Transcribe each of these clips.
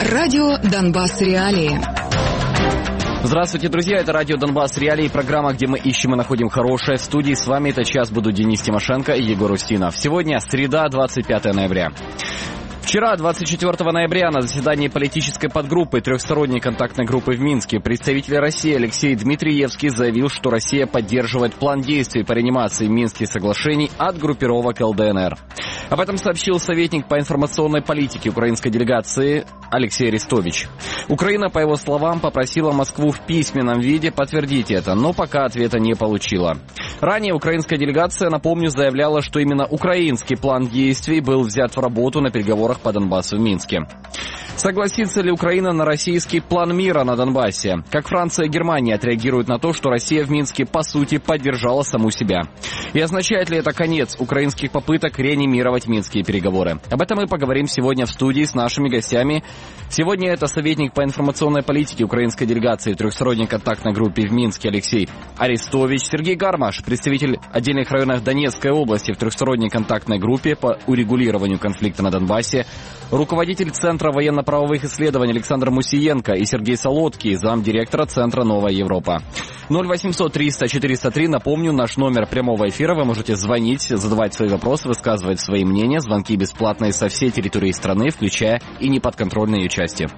Радио «Донбасс. Реалии». Здравствуйте, друзья, это радио «Донбасс. Реалии», программа, где мы ищем и находим хорошее. В студии с вами этот час будут Денис Тимошенко и Егор Устинов. Сегодня среда, 25 ноября. Вчера, 24 ноября, на заседании политической подгруппы трехсторонней контактной группы в Минске представитель России Алексей Дмитриевский заявил, что Россия поддерживает план действий по реанимации Минских соглашений от группировок ЛДНР. Об этом сообщил советник по информационной политике украинской делегации Алексей Арестович. Украина, по его словам, попросила Москву в письменном виде подтвердить это, но пока ответа не получила. Ранее украинская делегация, напомню, заявляла, что именно украинский план действий был взят в работу на переговорах по Донбассу в Минске. Согласится ли Украина на российский план мира на Донбассе? Как Франция и Германия отреагируют на то, что Россия в Минске, по сути, поддержала саму себя? И означает ли это конец украинских попыток реанимировать минские переговоры? Об этом мы поговорим сегодня в студии с нашими гостями. Сегодня это советник по информационной политике украинской делегации в трехсторонней контактной группе в Минске Алексей Арестович, Сергей Гармаш, представитель отдельных районов Донецкой области в трехсторонней контактной группе по урегулированию конфликта на Донбассе, руководитель Центра военно-правовых исследований Александр Мусиенко и Сергей Солодкий, замдиректора Центра «Новая Европа». 0800 300 403, напомню, наш номер прямого эфира. Вы можете звонить, задавать свои вопросы, высказывать свои мнения. Звонки бесплатные со всей территории страны, включая и неподконтрольные ее части.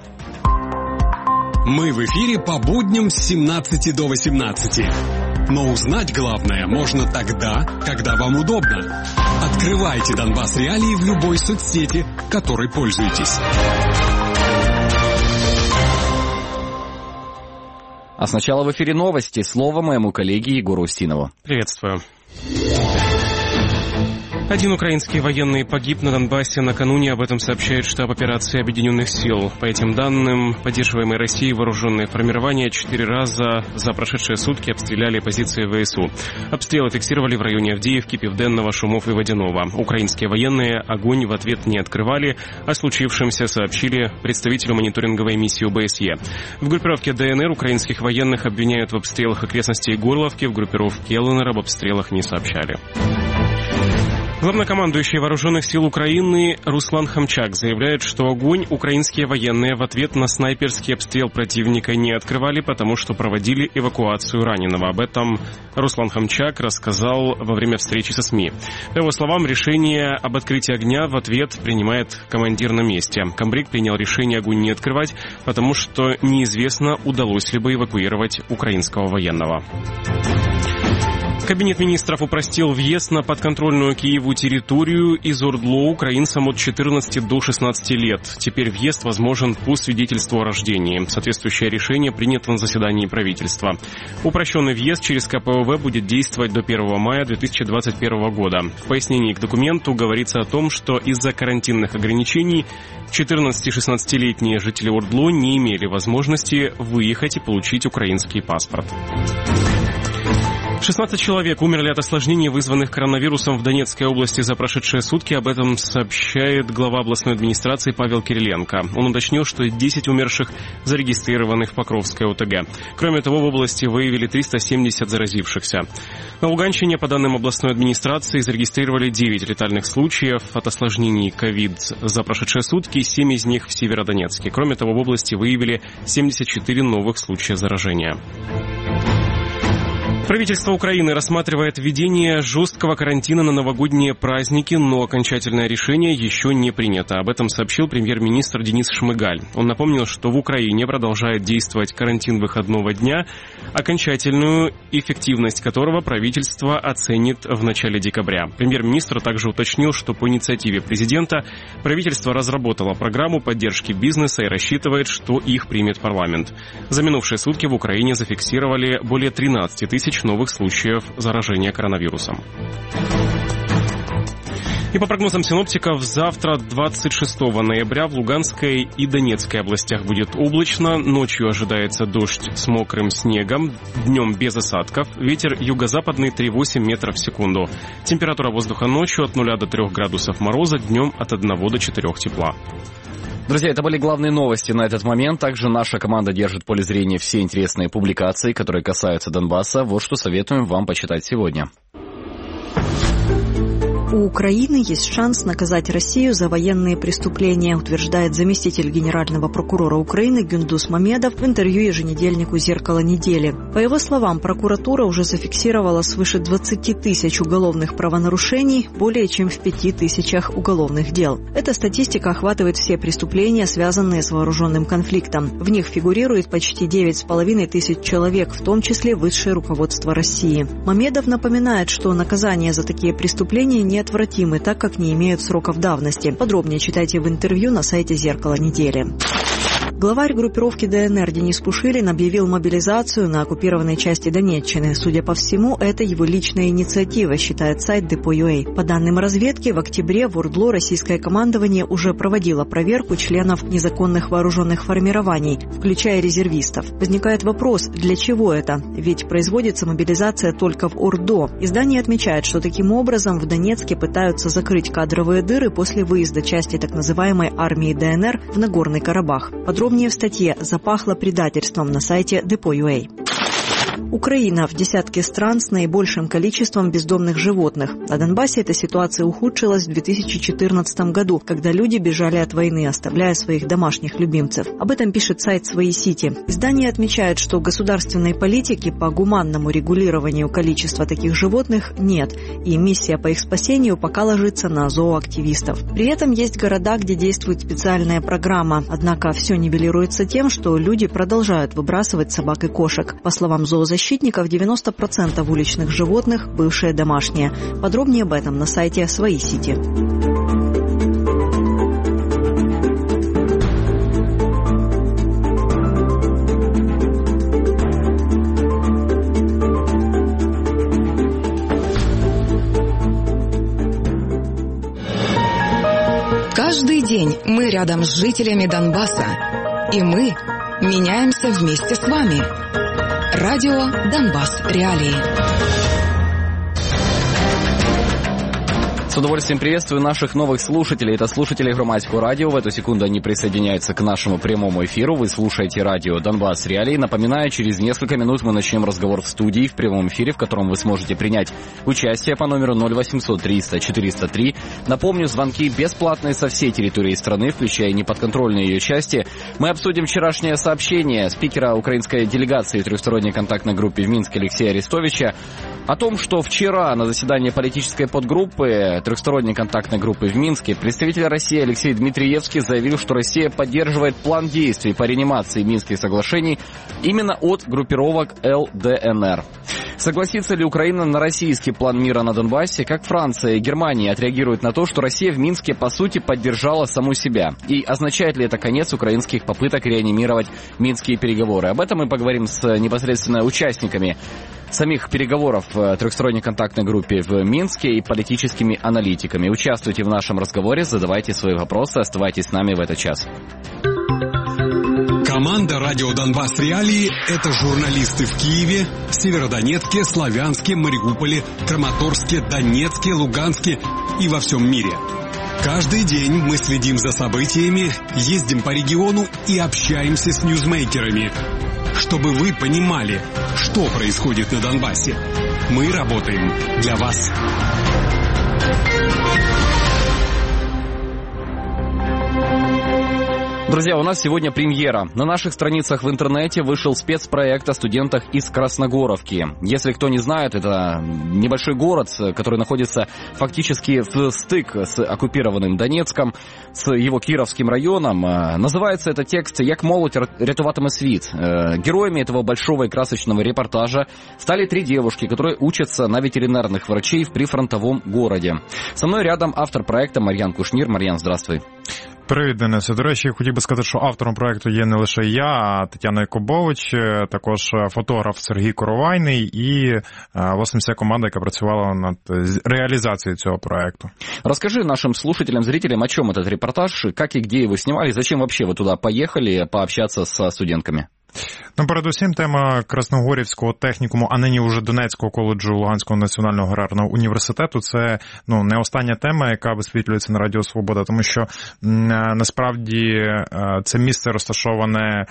Мы в эфире по будням с 17 до 18. Но узнать главное можно тогда, когда вам удобно. Открывайте «Донбасс. Реалии» в любой соцсети, которой пользуетесь. А сначала в эфире новости. Слово моему коллеге Егору Устинову. Приветствую. Один украинский военный погиб на Донбассе накануне, об этом сообщает штаб операции Объединенных сил. По этим данным, поддерживаемые Россией вооруженные формирования 4 раза за прошедшие сутки обстреляли позиции ВСУ. Обстрелы фиксировали в районе Авдеевки, Південного, Шумов и Водяного. Украинские военные огонь в ответ не открывали, о случившемся сообщили представителю мониторинговой миссии ОБСЕ. В группировке ДНР украинских военных обвиняют в обстрелах окрестностей Горловки, в группировке ЛНР об обстрелах не сообщали. Главнокомандующий Вооруженных сил Украины Руслан Хамчак заявляет, что огонь украинские военные в ответ на снайперский обстрел противника не открывали, потому что проводили эвакуацию раненого. Об этом Руслан Хамчак рассказал во время встречи со СМИ. По его словам, решение об открытии огня в ответ принимает командир на месте. Комбриг принял решение огонь не открывать, потому что неизвестно, удалось ли бы эвакуировать украинского военного. Кабинет министров упростил въезд на подконтрольную Киеву территорию из ОРДЛО украинцам от 14 до 16 лет. Теперь въезд возможен по свидетельству о рождении. Соответствующее решение принято на заседании правительства. Упрощенный въезд через КПВВ будет действовать до 1 мая 2021 года. В пояснении к документу говорится о том, что из-за карантинных ограничений 14-16-летние жители ОРДЛО не имели возможности выехать и получить украинский паспорт. 16 человек умерли от осложнений, вызванных коронавирусом в Донецкой области за прошедшие сутки. Об этом сообщает глава областной администрации Павел Кириленко. Он уточнил, что 10 умерших зарегистрированы в Покровской ОТГ. Кроме того, в области выявили 370 заразившихся. На Луганщине, по данным областной администрации, зарегистрировали 9 летальных случаев от осложнений ковид за прошедшие сутки, 7 из них в Северодонецке. Кроме того, в области выявили 74 новых случая заражения. Правительство Украины рассматривает введение жесткого карантина на новогодние праздники, но окончательное решение еще не принято. Об этом сообщил премьер-министр Денис Шмыгаль. Он напомнил, что в Украине продолжает действовать карантин выходного дня, окончательную эффективность которого правительство оценит в начале декабря. Премьер-министр также уточнил, что по инициативе президента правительство разработало программу поддержки бизнеса и рассчитывает, что их примет парламент. За минувшие сутки в Украине зафиксировали более 13 тысяч новых случаев заражения коронавирусом. И по прогнозам синоптиков, завтра, 26 ноября, в Луганской и Донецкой областях будет облачно. Ночью ожидается дождь с мокрым снегом, днем без осадков. Ветер юго-западный 3,8 метров в секунду. Температура воздуха ночью от 0 до 3 градусов мороза, днем от 1 до 4 тепла. Друзья, это были главные новости на этот момент. Также наша команда держит в поле зрения все интересные публикации, которые касаются Донбасса. Вот что советуем вам почитать сегодня. У Украины есть шанс наказать Россию за военные преступления, утверждает заместитель генерального прокурора Украины Гюндус Мамедов в интервью еженедельнику «Зеркало недели». По его словам, прокуратура уже зафиксировала свыше 20 тысяч уголовных правонарушений, более чем в 5 тысячах уголовных дел. Эта статистика охватывает все преступления, связанные с вооруженным конфликтом. В них фигурирует почти 9,5 тысяч человек, в том числе высшее руководство России. Мамедов напоминает, что наказания за такие преступления неотвратимы, так как не имеют сроков давности. Подробнее читайте в интервью на сайте «Зеркало недели». Главарь группировки ДНР Денис Пушилин объявил мобилизацию на оккупированной части Донеччины. Судя по всему, это его личная инициатива, считает сайт Depo.ua. По данным разведки, в октябре в ОРДЛО российское командование уже проводило проверку членов незаконных вооруженных формирований, включая резервистов. Возникает вопрос, для чего это? Ведь производится мобилизация только в ОРДО. Издание отмечает, что таким образом в Донецке пытаются закрыть кадровые дыры после выезда части так называемой армии ДНР в Нагорный Карабах. Подробнее в статье «Запахло предательством» на сайте Depo.ua. Украина в десятке стран с наибольшим количеством бездомных животных. На Донбассе эта ситуация ухудшилась в 2014 году, когда люди бежали от войны, оставляя своих домашних любимцев. Об этом пишет сайт «Свои сити». Издание отмечает, что государственной политики по гуманному регулированию количества таких животных нет, и миссия по их спасению пока ложится на зооактивистов. При этом есть города, где действует специальная программа, однако все нивелируется тем, что люди продолжают выбрасывать собак и кошек. По словам зоозащитников, 90% уличных животных – бывшие домашние. Подробнее об этом на сайте «Свои сити». Каждый день мы рядом с жителями Донбасса. И мы меняемся вместе с вами. Радио «Донбасс. Реалии». С удовольствием приветствую наших новых слушателей. Это слушатели Громадского радио. В эту секунду они присоединяются к нашему прямому эфиру. Вы слушаете радио «Донбасс. Реалии». Напоминаю, через несколько минут мы начнем разговор в студии, в прямом эфире, в котором вы сможете принять участие по номеру 0800 300 403. Напомню, звонки бесплатные со всей территории страны, включая неподконтрольные ее части. Мы обсудим вчерашнее сообщение спикера украинской делегации трехсторонней контактной группы в Минске Алексея Арестовича о том, что вчера на заседании политической подгруппы трехсторонней контактной группы в Минске представитель России Алексей Дмитриевский заявил, что Россия поддерживает план действий по реанимации Минских соглашений именно от группировок ЛДНР. Согласится ли Украина на российский план мира на Донбассе? Как Франция и Германия отреагируют на то, что Россия в Минске по сути поддержала саму себя? И означает ли это конец украинских попыток реанимировать минские переговоры? Об этом мы поговорим с непосредственно участниками самих переговоров в трехсторонней контактной группе в Минске и политическими аналитиками. Участвуйте в нашем разговоре, задавайте свои вопросы, оставайтесь с нами в этот час. Команда «Радио Донбасс. Реалии» — это журналисты в Киеве, Северодонецке, Славянске, Мариуполе, Краматорске, Донецке, Луганске и во всем мире. Каждый день мы следим за событиями, ездим по региону и общаемся с ньюзмейкерами, чтобы вы понимали, что происходит на Донбассе. Мы работаем для вас. Друзья, у нас сегодня премьера. На наших страницах в интернете вышел спецпроект о студентах из Красногоровки. Если кто не знает, это небольшой город, который находится фактически в стык с оккупированным Донецком, с его Кировским районом. Называется этот текст «Як молодь рятуватиме світ». Героями этого большого и красочного репортажа стали 3 девушки, которые учатся на ветеринарных врачей в прифронтовом городе. Со мной рядом автор проекта Мар'ян Кушнір. Мар'ян, здравствуй. Привіт, Денисе. До речі, хотів би сказати, що автором проєкту є не лише я, а Тетяна Якубович, також фотограф Сергій Коровайний і, власне, вся команда, яка працювала над реализацией цього проекту. Расскажи нашим слушателям, зрителям, о чем этот репортаж, как и где его снимали, зачем вообще вы туда поехали пообщаться со студентками? Ну, передусім, тема Красногорівського технікуму, а нині вже Донецького коледжу Луганського національного аграрного університету, це, не остання тема, яка висвітлюється на Радіо Свобода, тому що, насправді, це місце розташоване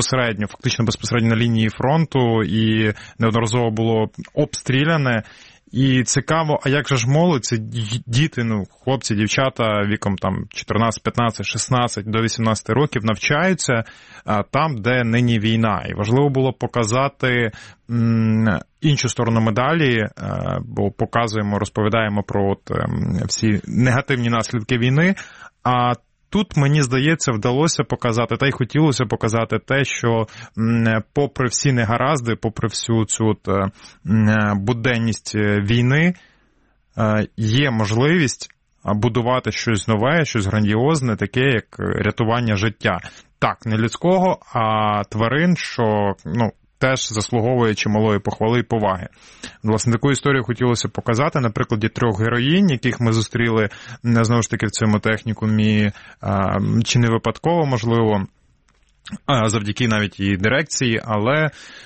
фактично безпосередньо на лінії фронту і неодноразово було обстріляне. І цікаво, а як же ж молодь, це діти, хлопці, дівчата віком там 14, 15, 16 до 18 років навчаються там, де нині війна. І важливо було показати іншу сторону медалі, бо показуємо, розповідаємо про всі негативні наслідки війни, а тут, мені здається, вдалося показати, та й хотілося показати те, що попри всі негаразди, попри всю цю буденність війни, є можливість будувати щось нове, щось грандіозне, таке, як рятування життя. Так, не людського, а тварин, що, теж заслуговує чималої похвали і поваги. Власне, таку історію хотілося показати на прикладі 3 героїнь, яких ми зустріли, знову ж таки, в цьому технікумі, чи не випадково, можливо, завдяки навіть і дирекції, але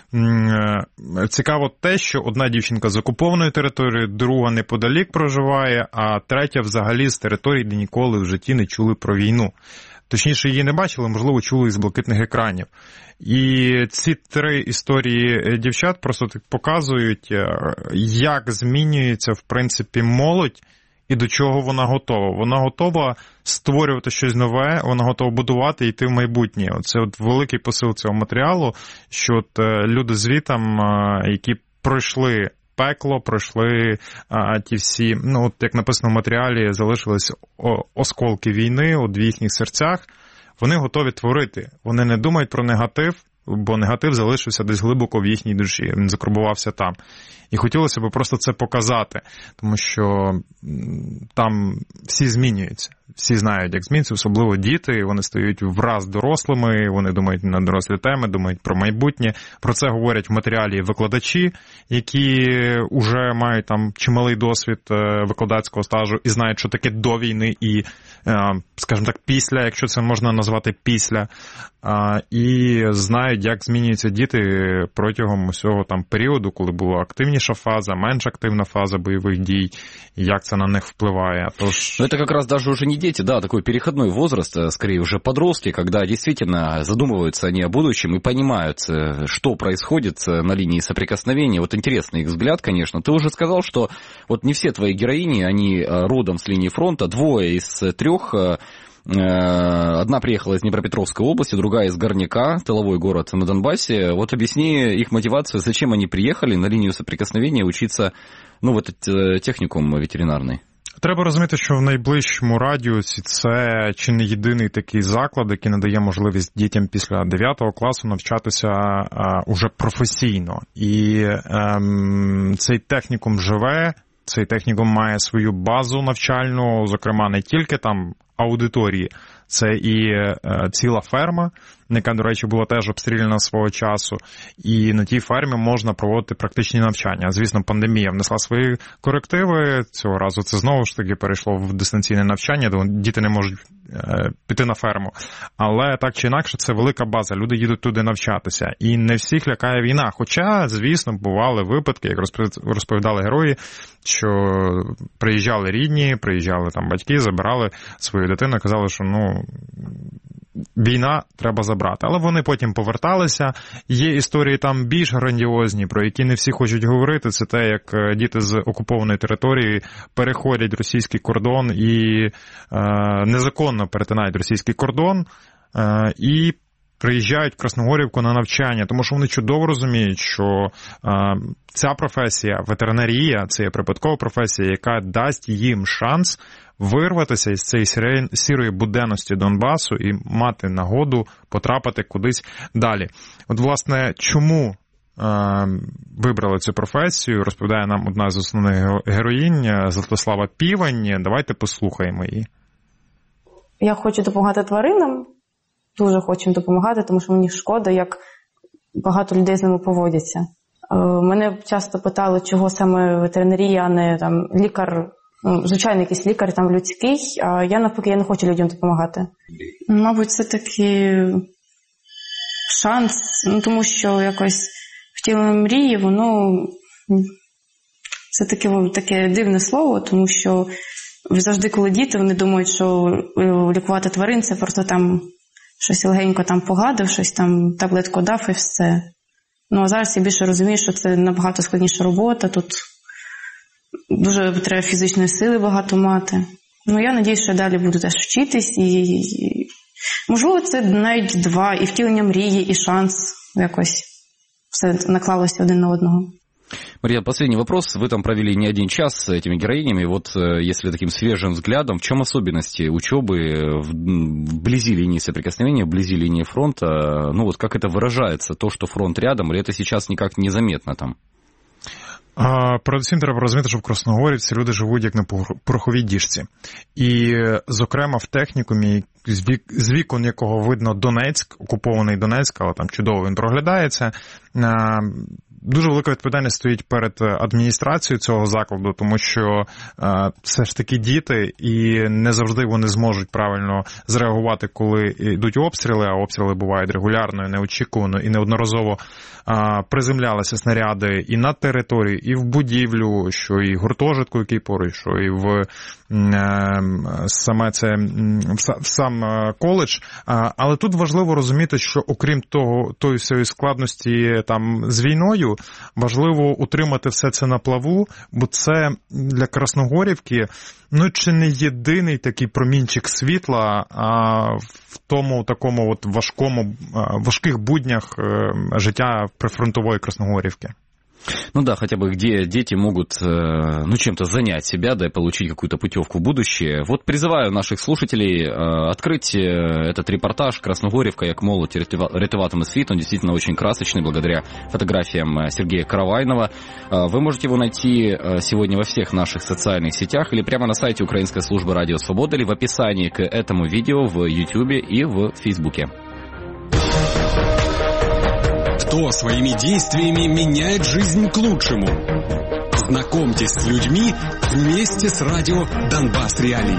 цікаво те, що одна дівчинка з окупованої території, друга неподалік проживає, а третя взагалі з території, де ніколи в житті не чули про війну. Точніше, її не бачили, можливо, чули із блакитних екранів. І ці 3 історії дівчат просто показують, як змінюється, в принципі, молодь і до чого вона готова. Вона готова створювати щось нове, вона готова будувати і йти в майбутнє. Це великий посил цього матеріалу, що люди звітом, які пройшли пекло, пройшли ті всі, як написано в матеріалі, залишились осколки війни в їхніх серцях, вони готові творити. Вони не думають про негатив, бо негатив залишився десь глибоко в їхній душі, він закарбувався там. І хотілося б просто це показати, тому що там всі змінюються. Всі знають, як змінюються, особливо діти, вони стають враз дорослими, вони думають на дорослі теми, думають про майбутнє. Про це говорять в матеріалі викладачі, які вже мають там чималий досвід викладацького стажу і знають, що таке до війни і, скажімо так, після, якщо це можна назвати після, і знають, як змінюються діти протягом усього там періоду, коли була активніша фаза, менш активна фаза бойових дій, и як це на них впливає. Но это как раз даже уже не дети, да, такой переходной возраст, скорее уже подростки, когда действительно задумываются они о будущем и понимают, что происходит на линии соприкосновения. Вот интересный их взгляд, конечно. Ты уже сказал, что вот не все твои героини, они родом с линии фронта, 2 из 3. Одна приехала из Днепропетровской области, другая из Горняка, тыловой город на Донбассе. Вот объясни их мотивацию, зачем они приехали на линию соприкосновения учиться, в этот техникум ветеринарный. Треба розуміти, що в найближчому радіусі це чи не єдиний такий заклад, який надає можливість дітям після 9 класу навчатися уже професійно. І цей технікум живе, цей технікум має свою базу навчальну, зокрема не тільки там аудиторії, це і ціла ферма, яка, до речі, була теж обстріляна свого часу, і на тій фермі можна проводити практичні навчання. Звісно, пандемія внесла свої корективи, цього разу це знову ж таки перейшло в дистанційне навчання, тому діти не можуть піти на ферму. Але так чи інакше, це велика база, люди їдуть туди навчатися. І не всіх лякає війна, хоча, звісно, бували випадки, як розповідали герої, що приїжджали рідні, приїжджали там батьки, забирали свою дитину, казали, що війна треба забрати. Але вони потім поверталися. Є історії там більш грандіозні, про які не всі хочуть говорити. Це те, як діти з окупованої території переходять російський кордон і незаконно перетинають російський кордон і приїжджають в Красногорівку на навчання, тому що вони чудово розуміють, що ця професія, ветеринарія, це є припадкова професія, яка дасть їм шанс вирватися із цієї сірої буденності Донбасу і мати нагоду потрапити кудись далі. От, власне, чому вибрали цю професію, розповідає нам одна з основних героїнь Златослава Півень. Давайте послухаємо її. Я хочу допомагати тваринам, дуже хочу їм допомагати, тому що мені шкода, як багато людей з ними поводяться. Мене часто питали, чого саме ветеринарія, а не там лікар, звичайно, якийсь лікар там людський, а я навпаки, я не хочу людям допомагати. Мабуть, це такий шанс, тому що якось втілення мрії, воно це таке дивне слово, тому що завжди, коли діти, вони думають, що лікувати тварин, це просто там щось легенько там погладив, щось там таблетку дав і все. А зараз я більше розумію, що це набагато складніша робота, тут дуже треба фізичної сили багато мати. Ну, я надіюсь, що я далі буду теж вчитись. І можливо, це навіть два. І втілення мрії, і шанс. Якось все наклалося один на одного. Мария, последний вопрос. Вы там провели не один час с этими героинями. Вот если таким свежим взглядом, в чем особенности учебы вблизи линии соприкосновения, вблизи линии фронта? Ну вот как это выражается? То, что фронт рядом, или это сейчас никак незаметно там? Передусім треба розуміти, що в Красногорівці люди живуть як на пороховій діжці. І, зокрема, в технікумі, з вікон якого видно Донецьк, окупований Донецьк, але там чудово він проглядається, дуже велика відповідальність стоїть перед адміністрацією цього закладу, тому що все ж таки діти, і не завжди вони зможуть правильно зреагувати, коли йдуть обстріли, а обстріли бувають регулярно, неочікувано, і неодноразово приземлялися снаряди і на території, і в будівлю, що і гуртожитку, який поруч, що і в сам коледж. Але тут важливо розуміти, що окрім тої всієї складності там з війною, важливо утримати все це на плаву, бо це для Красногорівки, ну, чи не єдиний такий промінчик світла в тому такому от важких буднях життя прифронтової Красногорівки. Ну да, хотя бы где дети могут, чем-то занять себя, да, и получить какую-то путевку в будущее. Вот призываю наших слушателей открыть этот репортаж «Красногорівка, як молодь рятуватиме світ». Он действительно очень красочный, благодаря фотографиям Сергея Каравайнова. Вы можете его найти сегодня во всех наших социальных сетях или прямо на сайте Украинской службы Радио Свобода, или в описании к этому видео в YouTube и в Фейсбуке. Кто своими действиями меняет жизнь к лучшему? Знакомьтесь с людьми вместе с радио «Донбасс Реалии».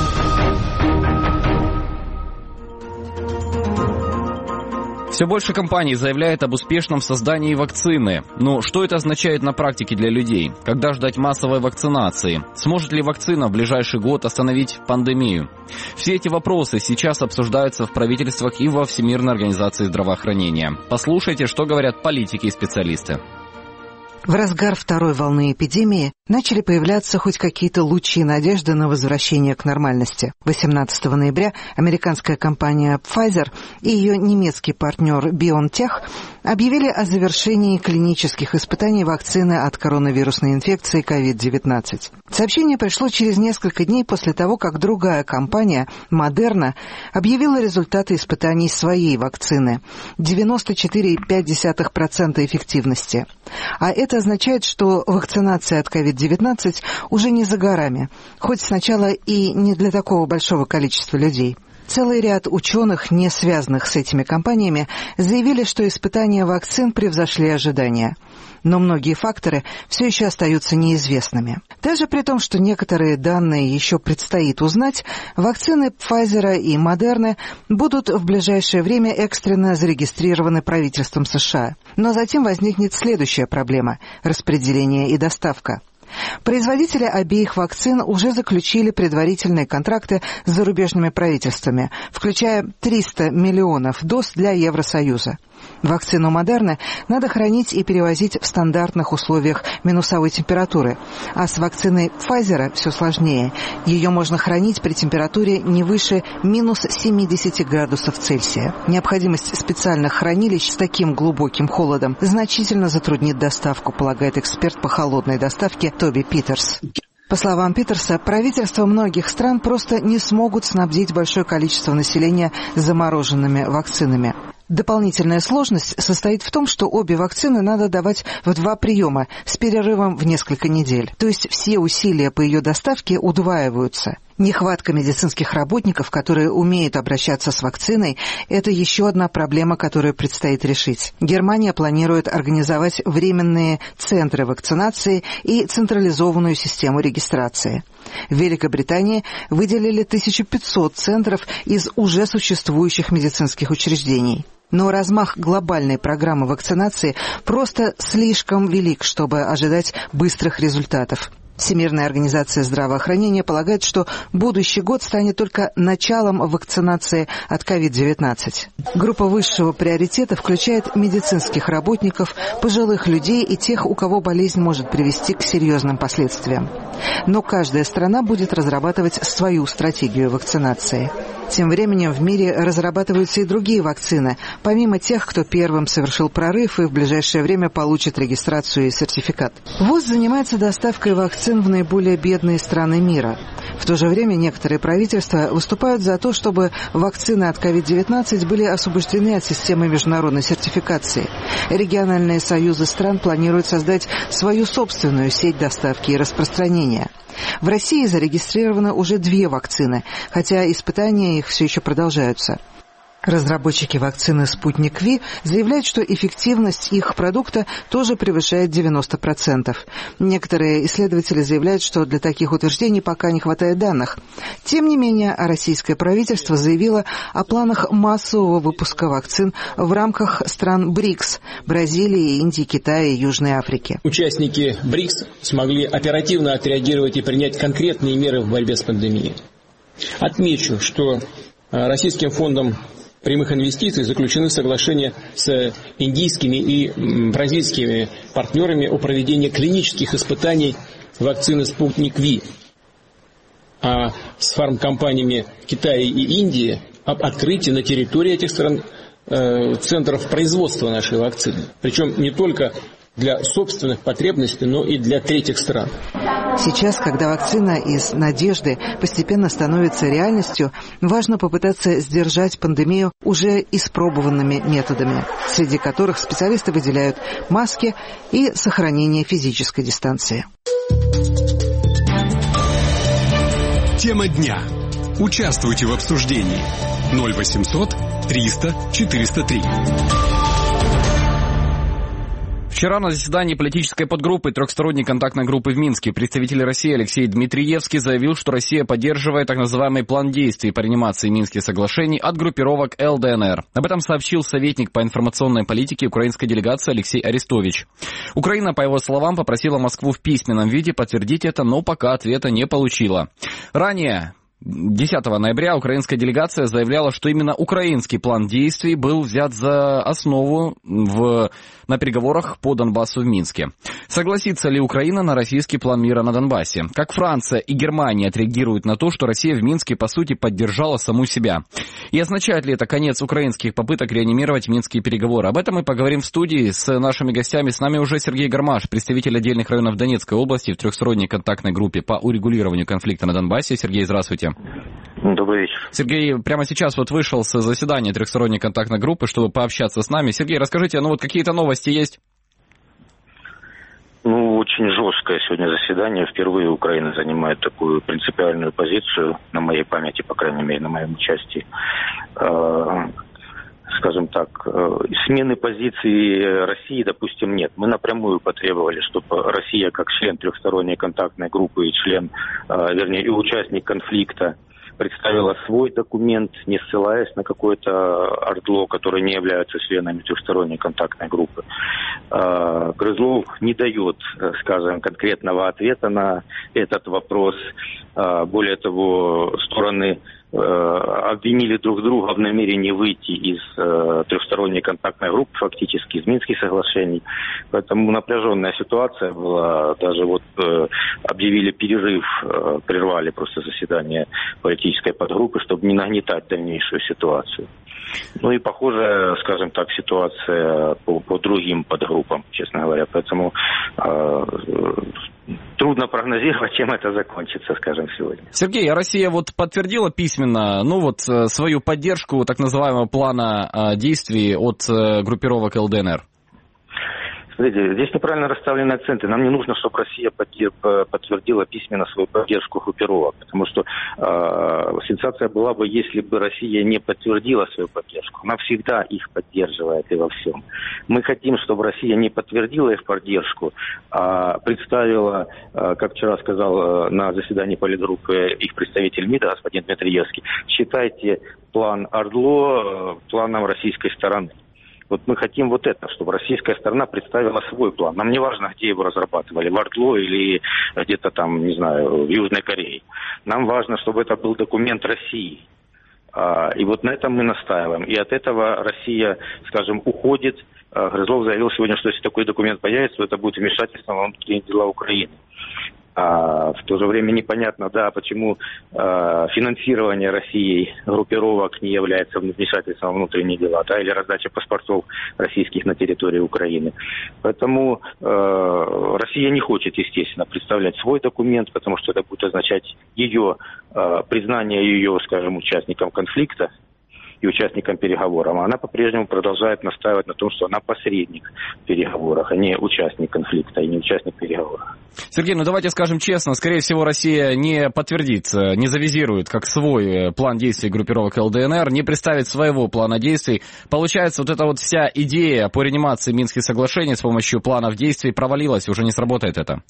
Все больше компаний заявляет об успешном создании вакцины. Но что это означает на практике для людей? Когда ждать массовой вакцинации? Сможет ли вакцина в ближайший год остановить пандемию? Все эти вопросы сейчас обсуждаются в правительствах и во Всемирной организации здравоохранения. Послушайте, что говорят политики и специалисты. В разгар второй волны эпидемии начали появляться хоть какие-то лучи надежды на возвращение к нормальности. 18 ноября американская компания Pfizer и ее немецкий партнер BioNTech объявили о завершении клинических испытаний вакцины от коронавирусной инфекции COVID-19. Сообщение пришло через несколько дней после того, как другая компания, Moderna, объявила результаты испытаний своей вакцины – 94,5% эффективности. А это означает, что вакцинация от COVID-19 уже не за горами, хоть сначала и не для такого большого количества людей. Целый ряд ученых, не связанных с этими компаниями, заявили, что испытания вакцин превзошли ожидания. Но многие факторы все еще остаются неизвестными. Даже при том, что некоторые данные еще предстоит узнать, вакцины Pfizer и Moderna будут в ближайшее время экстренно зарегистрированы правительством США. Но затем возникнет следующая проблема – распределение и доставка. Производители обеих вакцин уже заключили предварительные контракты с зарубежными правительствами, включая 300 миллионов доз для Евросоюза. Вакцину Модерны надо хранить и перевозить в стандартных условиях минусовой температуры, а с вакциной Pfizer все сложнее. Ее можно хранить при температуре не выше минус 70 градусов Цельсия. Необходимость специальных хранилищ с таким глубоким холодом значительно затруднит доставку, полагает эксперт по холодной доставке Тоби Питерс. По словам Питерса, правительства многих стран просто не смогут снабдить большое количество населения замороженными вакцинами. Дополнительная сложность состоит в том, что обе вакцины надо давать в 2 приема с перерывом в несколько недель. То есть все усилия по ее доставке удваиваются. Нехватка медицинских работников, которые умеют обращаться с вакциной, это еще одна проблема, которую предстоит решить. Германия планирует организовать временные центры вакцинации и централизованную систему регистрации. В Великобритании выделили 1500 центров из уже существующих медицинских учреждений. Но размах глобальной программы вакцинации просто слишком велик, чтобы ожидать быстрых результатов. Всемирная организация здравоохранения полагает, что будущий год станет только началом вакцинации от COVID-19. Группа высшего приоритета включает медицинских работников, пожилых людей и тех, у кого болезнь может привести к серьезным последствиям. Но каждая страна будет разрабатывать свою стратегию вакцинации. Тем временем в мире разрабатываются и другие вакцины, помимо тех, кто первым совершил прорыв и в ближайшее время получит регистрацию и сертификат. ВОЗ занимается доставкой вакцин в наиболее бедные страны мира. В то же время некоторые правительства выступают за то, чтобы вакцины от COVID-19 были освобождены от системы международной сертификации. Региональные союзы стран планируют создать свою собственную сеть доставки и распространения. В России зарегистрировано уже 2 вакцины, хотя испытания их все еще продолжаются. Разработчики вакцины «Спутник Ви» заявляют, что эффективность их продукта тоже превышает 90%. Некоторые исследователи заявляют, что для таких утверждений пока не хватает данных. Тем не менее, российское правительство заявило о планах массового выпуска вакцин в рамках стран БРИКС – Бразилии, Индии, Китая и Южной Африки. Участники БРИКС смогли оперативно отреагировать и принять конкретные меры в борьбе с пандемией. Отмечу, что Российским фондом прямых инвестиций заключены соглашения с индийскими и бразильскими партнерами о проведении клинических испытаний вакцины «Спутник Ви», а с фармкомпаниями Китая и Индии об открытии на территории этих стран центров производства нашей вакцины. Причем не только для собственных потребностей, но и для третьих стран. Сейчас, когда вакцина из надежды постепенно становится реальностью, важно попытаться сдержать пандемию уже испробованными методами, среди которых специалисты выделяют маски и сохранение физической дистанции. Тема дня. Участвуйте в обсуждении. 0800 300 403. Вчера на заседании политической подгруппы трехсторонней контактной группы в Минске представитель России Алексей Дмитриевский заявил, что Россия поддерживает так называемый план действий по реанимации Минских соглашений от группировок ЛДНР. Об этом сообщил советник по информационной политике украинской делегации Алексей Арестович. Украина, по его словам, попросила Москву в письменном виде подтвердить это, но пока ответа не получила. Ранее 10 ноября украинская делегация заявляла, что именно украинский план действий был взят за основу на переговорах по Донбассу в Минске. Согласится ли Украина на российский план мира на Донбассе? Как Франция и Германия отреагируют на то, что Россия в Минске, по сути, поддержала саму себя? И означает ли это конец украинских попыток реанимировать минские переговоры? Об этом мы поговорим в студии с нашими гостями. С нами уже Сергей Гармаш, представитель отдельных районов Донецкой области в трехсторонней контактной группе по урегулированию конфликта на Донбассе. Сергей, здравствуйте. Добрый вечер. Сергей прямо сейчас вышел с заседания трехсторонней контактной группы, чтобы пообщаться с нами. Сергей, расскажите, какие-то новости есть? Очень жесткое сегодня заседание. Впервые Украина занимает такую принципиальную позицию, на моей памяти, по крайней мере, на моем участии. Скажем так, смены позиции России, допустим, нет. Мы напрямую потребовали, чтобы Россия, как член трехсторонней контактной группы и и участник конфликта, представила свой документ, не ссылаясь на какое-то ордло, которое не является членами трехсторонней контактной группы. Грызлов не дает, скажем, конкретного ответа на этот вопрос. Более того, стороны обвинили друг друга в намерении выйти из трехсторонней контактной группы, фактически из Минских соглашений. Поэтому напряженная ситуация была. Даже объявили перерыв, прервали просто заседание политической подгруппы, чтобы не нагнетать дальнейшую ситуацию. И похожая, скажем так, ситуация по другим подгруппам, честно говоря. Поэтому трудно прогнозировать, чем это закончится, скажем, сегодня. Сергей, а Россия подтвердила письменно, свою поддержку так называемого плана действий от группировок ЛДНР? Смотрите, здесь неправильно расставлены акценты. Нам не нужно, чтобы Россия подтвердила письменно свою поддержку группировок, потому что сенсация была бы, если бы Россия не подтвердила свою поддержку. Она всегда их поддерживает и во всем. Мы хотим, чтобы Россия не подтвердила их поддержку, а представила, как вчера сказал на заседании политгруппы их представитель МИДа, господин Дмитриевский, считайте план ОРДЛО планом российской стороны. Вот мы хотим вот это, чтобы российская сторона представила свой план. Нам не важно, где его разрабатывали, в ОРДЛО или где-то там, не знаю, в Южной Корее. Нам важно, чтобы это был документ России. И вот на этом мы настаиваем. И от этого Россия, скажем, уходит. Грызлов заявил сегодня, что если такой документ появится, то это будет вмешательство во внутренние дела Украины. В то же время непонятно, да, почему финансирование Россией группировок не является вмешательством во внутренние дела, да, или раздача паспортов российских на территории Украины. Поэтому Россия не хочет, естественно, представлять свой документ, потому что это будет означать ее признание ее, скажем, участником конфликта и участником переговоров. Она по-прежнему продолжает настаивать на том, что она посредник в переговорах, а не участник конфликта и не участник переговоров. Сергей, ну давайте скажем честно, скорее всего, Россия не подтвердит, не завизирует как свой план действий группировок ЛДНР, не представит своего плана действий. Получается, вот эта вот вся идея по реанимации Минских соглашений с помощью планов действий провалилась, уже не сработает это?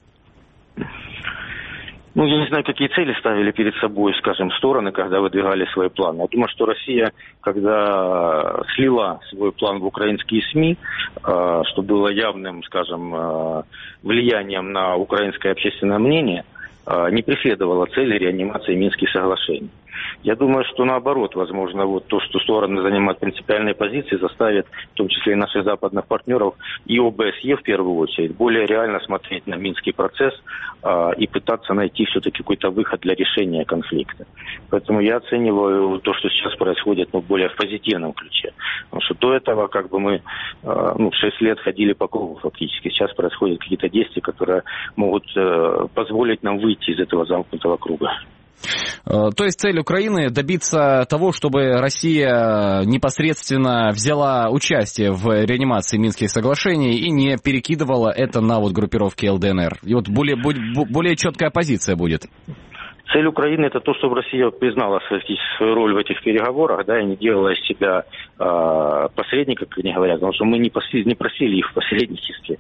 Ну, я не знаю, какие цели ставили перед собой, скажем, стороны, когда выдвигали свои планы. Я думаю, что Россия, когда слила свой план в украинские СМИ, что было явным, скажем, влиянием на украинское общественное мнение, не преследовала цели реанимации Минских соглашений. Я думаю, что наоборот, возможно, вот то, что стороны занимают принципиальные позиции, заставит, в том числе и наших западных партнеров, и ОБСЕ в первую очередь, более реально смотреть на Минский процесс и пытаться найти все-таки какой-то выход для решения конфликта. Поэтому я оцениваю то, что сейчас происходит, более в позитивном ключе. Потому что до этого как бы мы 6 лет ходили по кругу фактически. Сейчас происходят какие-то действия, которые могут позволить нам выйти из этого замкнутого круга. То есть цель Украины добиться того, чтобы Россия непосредственно взяла участие в реанимации Минских соглашений и не перекидывала это на вот группировки ЛДНР. И вот более четкая позиция будет. Цель Украины — это то, чтобы Россия признала свою роль в этих переговорах, да, и не делала из себя посредника, как они говорят, потому что мы не просили их в посредничестве,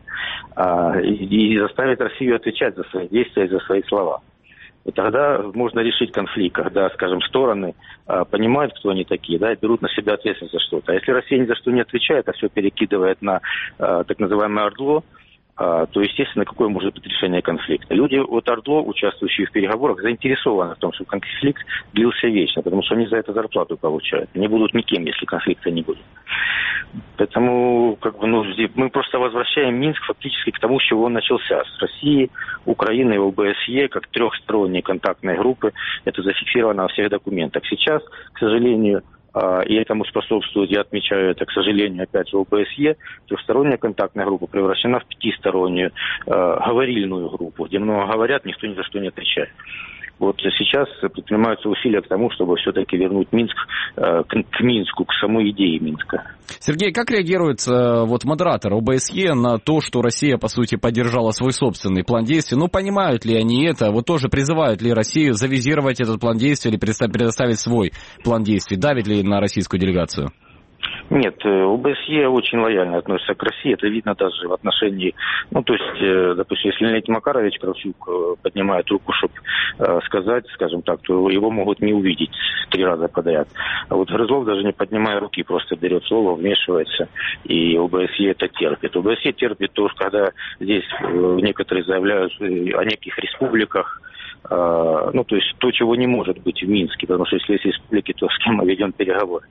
и заставить Россию отвечать за свои действия и за свои слова. И тогда можно решить конфликт, когда, скажем, стороны понимают, кто они такие, да, и берут на себя ответственность за что-то. А если Россия ни за что не отвечает, а все перекидывает на так называемое ОРДЛО, то, естественно, какое может быть решение конфликта? Люди от ОРДЛО, участвующие в переговорах, заинтересованы в том, чтобы конфликт длился вечно, потому что они за это зарплату получают. Они будут никем, если конфликта не будет. Поэтому мы просто возвращаем Минск фактически к тому, с чего он начался. С России, Украины и ОБСЕ, как трехсторонней контактной группы. Это зафиксировано во всех документах. Сейчас, к сожалению, и этому способствует, я отмечаю это, к сожалению, опять же, ОБСЕ, трехсторонняя контактная группа превращена в пятистороннюю говорильную группу, где много говорят, никто ни за что не отвечает. Вот сейчас предпринимаются усилия к тому, чтобы все-таки вернуть Минск к Минску, к самой идее Минска. Сергей, как реагирует модератор ОБСЕ на то, что Россия, по сути, поддержала свой собственный план действий? Ну, понимают ли они это? Вот тоже призывают ли Россию завизировать этот план действий или предоставить свой план действий? Давит ли на российскую делегацию? Нет, ОБСЕ очень лояльно относится к России, это видно даже в отношении, допустим, если Леонид Макарович Кравчук поднимает руку, чтобы сказать, скажем так, то его могут не увидеть 3 раза подряд. А вот Грызлов, даже не поднимая руки, просто берет слово, вмешивается, и ОБСЕ это терпит. ОБСЕ терпит то, что когда здесь некоторые заявляют о неких республиках, то есть то, чего не может быть в Минске, потому что если есть республики, то с кем мы ведем переговоры.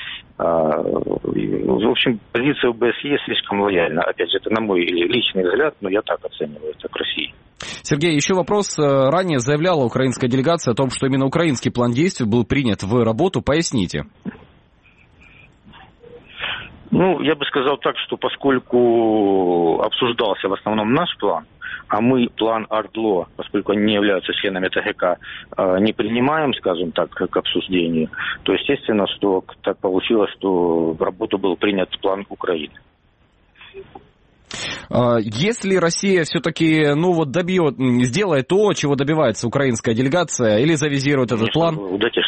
В общем, позиция ОБСЕ слишком лояльна. Опять же, это на мой личный взгляд, но я так оцениваю это к России. Сергей, еще вопрос. Ранее заявляла украинская делегация о том, что именно украинский план действий был принят в работу. Поясните. Я бы сказал так, что поскольку обсуждался в основном наш план, а мы план ОРДЛО, поскольку они не являются членами ТГК, не принимаем, скажем так, к обсуждению, то естественно, что так получилось, что в работу был принят план Украины. Если Россия все-таки, сделает то, чего добивается украинская делегация, или завизирует этот план...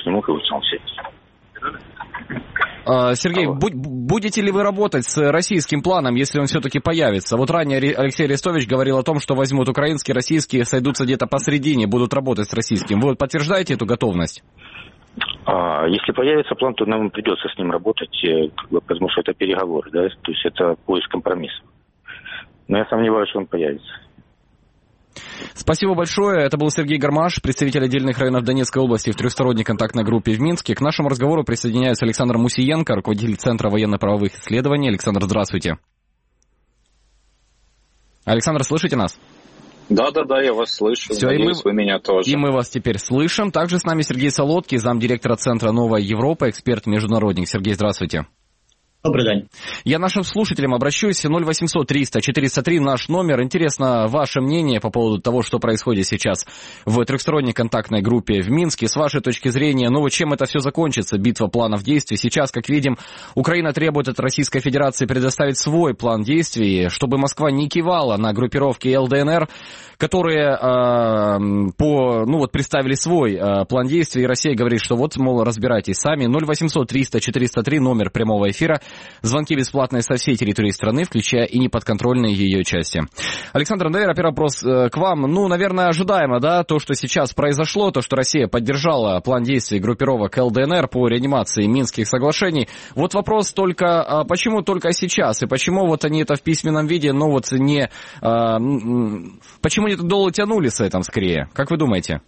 Сергей, будете ли вы работать с российским планом, если он все-таки появится? Вот ранее Алексей Арестович говорил о том, что возьмут украинские, российские, сойдутся где-то посередине, будут работать с российским. Вы подтверждаете эту готовность? Если появится план, то нам придется с ним работать, потому что это переговоры, да, то есть это поиск компромисса. Но я сомневаюсь, что он появится. Спасибо большое. Это был Сергей Гармаш, представитель отдельных районов Донецкой области в трехсторонней контактной группе в Минске. К нашему разговору присоединяется Александр Мусиенко, руководитель Центра военно-правовых исследований. Александр, здравствуйте. Александр, слышите нас? Да, я вас слышу. Все, надеюсь, вы меня тоже. И мы вас теперь слышим. Также с нами Сергей Солодкий, замдиректора Центра «Новая Европа», эксперт-международник. Сергей, здравствуйте. Добрый день. Я нашим слушателям обращусь. 0800 300 403 наш номер. Интересно ваше мнение по поводу того, что происходит сейчас в трехсторонней контактной группе в Минске. С вашей точки зрения, чем это все закончится? Битва планов действий. Сейчас, как видим, Украина требует от Российской Федерации предоставить свой план действий, чтобы Москва не кивала на группировки ЛДНР, которые представили свой план действий. И Россия говорит, что разбирайтесь сами. 0800 300 403 номер прямого эфира. Звонки бесплатные со всей территории страны, включая и неподконтрольные ее части. Александр, наверное, первый вопрос к вам. Наверное, ожидаемо, да, то, что сейчас произошло, то, что Россия поддержала план действий группировок ЛДНР по реанимации Минских соглашений. Вопрос только, почему только сейчас? И почему они это в письменном виде, почему не долго тянули с этим скорее? Как вы думаете?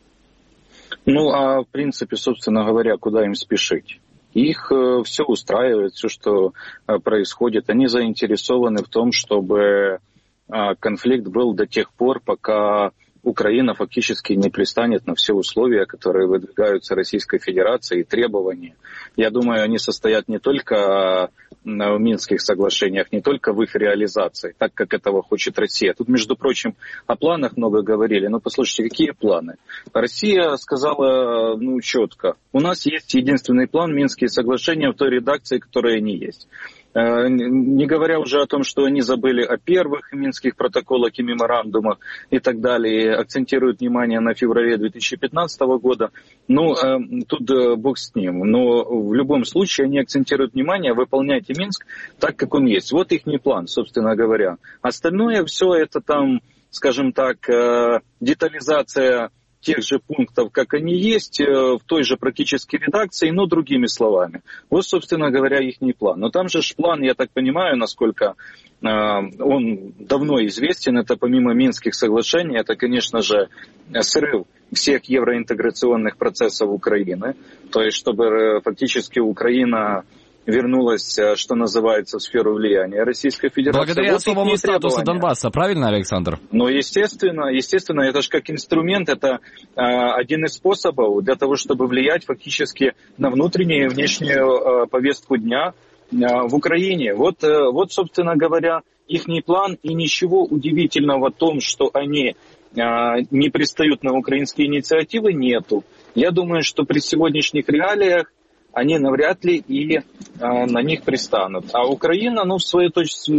В принципе, собственно говоря, куда им спешить? Их все устраивает, все, что происходит. Они заинтересованы в том, чтобы конфликт был до тех пор, пока Украина фактически не пристанет на все условия, которые выдвигаются Российской Федерацией, и требования. Я думаю, они состоят не только в Минских соглашениях, не только в их реализации, так как этого хочет Россия. Тут, между прочим, о планах много говорили. Послушайте, какие планы? Россия сказала четко: у нас есть единственный план, Минские соглашения в той редакции, которая они есть. Не говоря уже о том, что они забыли о первых минских протоколах и меморандумах и так далее, акцентируют внимание на феврале 2015 года. Тут бог с ним. Но в любом случае они акцентируют внимание: выполняйте Минск так, как он есть. Вот их план, собственно говоря. Остальное все это скажем так, детализация тех же пунктов, как они есть, в той же практически редакции, но другими словами. Собственно говоря, их план. Но там же план, я так понимаю, насколько он давно известен, это помимо Минских соглашений, это, конечно же, срыв всех евроинтеграционных процессов Украины. То есть, чтобы фактически Украина вернулась, что называется, в сферу влияния Российской Федерации. Благодаря особому статусу Донбасса, правильно, Александр? Естественно, это же как инструмент, это один из способов для того, чтобы влиять фактически на внутреннюю и внешнюю повестку дня в Украине. Собственно говоря, их план, и ничего удивительного в том, что они не пристают на украинские инициативы, нету. Я думаю, что при сегодняшних реалиях они навряд ли и на них пристанут. А Украина, в своей точке,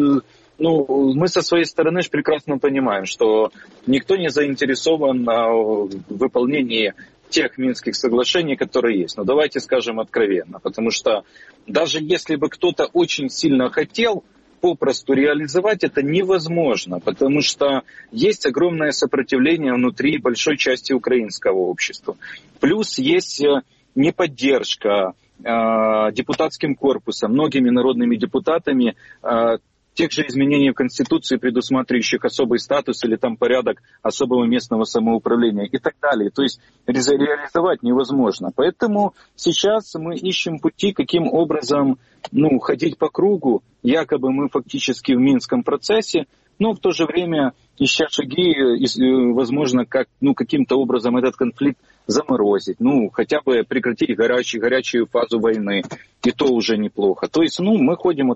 мы со своей стороны же прекрасно понимаем, что никто не заинтересован в выполнении тех Минских соглашений, которые есть. Но давайте скажем откровенно, потому что даже если бы кто-то очень сильно хотел попросту реализовать, это невозможно, потому что есть огромное сопротивление внутри большой части украинского общества. Плюс есть неподдержка депутатским корпусом, многими народными депутатами тех же изменений в Конституции, предусматривающих особый статус или порядок особого местного самоуправления и так далее. То есть реализовать невозможно. Поэтому сейчас мы ищем пути, каким образом ходить по кругу. Якобы мы фактически в Минском процессе, но в то же время ища шаги, возможно, каким-то образом этот конфликт заморозить, хотя бы прекратить горячую фазу войны, и то уже неплохо. То есть, мы ходим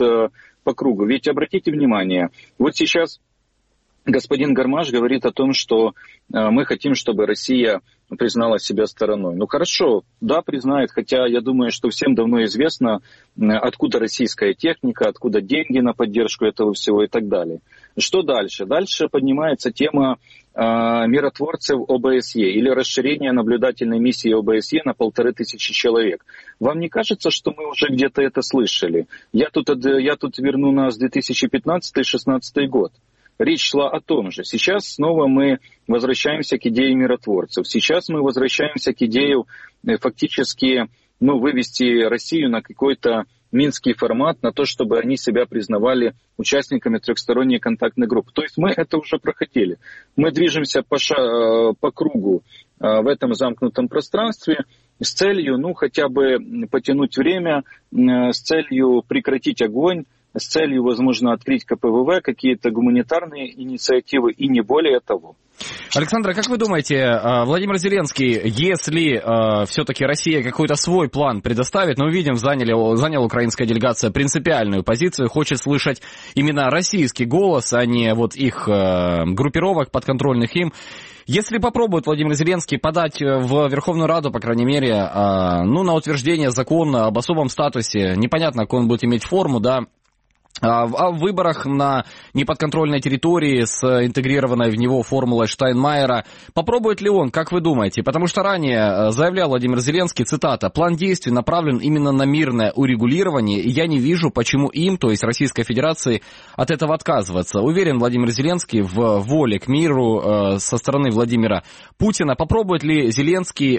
по кругу. Ведь обратите внимание, сейчас господин Гармаш говорит о том, что мы хотим, чтобы Россия признала себя стороной. Хорошо, да, признает, хотя я думаю, что всем давно известно, откуда российская техника, откуда деньги на поддержку этого всего и так далее. Что дальше? Дальше поднимается тема миротворцев ОБСЕ или расширение наблюдательной миссии ОБСЕ на 1500 человек. Вам не кажется, что мы уже где-то это слышали? Я тут верну нас в 2015-2016 год. речь шла о том же. Сейчас снова мы возвращаемся к идее миротворцев. Сейчас мы возвращаемся к идее фактически вывести Россию на какой-то минский формат, на то, чтобы они себя признавали участниками трехсторонней контактной группы. То есть мы это уже проходили. Мы движемся по кругу в этом замкнутом пространстве с целью, хотя бы потянуть время, с целью прекратить огонь, с целью, возможно, открыть КПВВ, какие-то гуманитарные инициативы и не более того. Александр, как вы думаете, Владимир Зеленский, если все-таки Россия какой-то свой план предоставит, мы видим, заняла украинская делегация принципиальную позицию, хочет слышать именно российский голос, а не вот их группировок подконтрольных им. Если попробует Владимир Зеленский подать в Верховную Раду, по крайней мере, на утверждение закона об особом статусе, непонятно, какой он будет иметь форму, да, о выборах на неподконтрольной территории с интегрированной в него формулой Штайнмайера. Попробует ли он, как вы думаете? Потому что ранее заявлял Владимир Зеленский, цитата, «План действий направлен именно на мирное урегулирование, и я не вижу, почему им, то есть Российской Федерации, от этого отказываться». Уверен Владимир Зеленский в воле к миру со стороны Владимира Путина. Попробует ли Зеленский,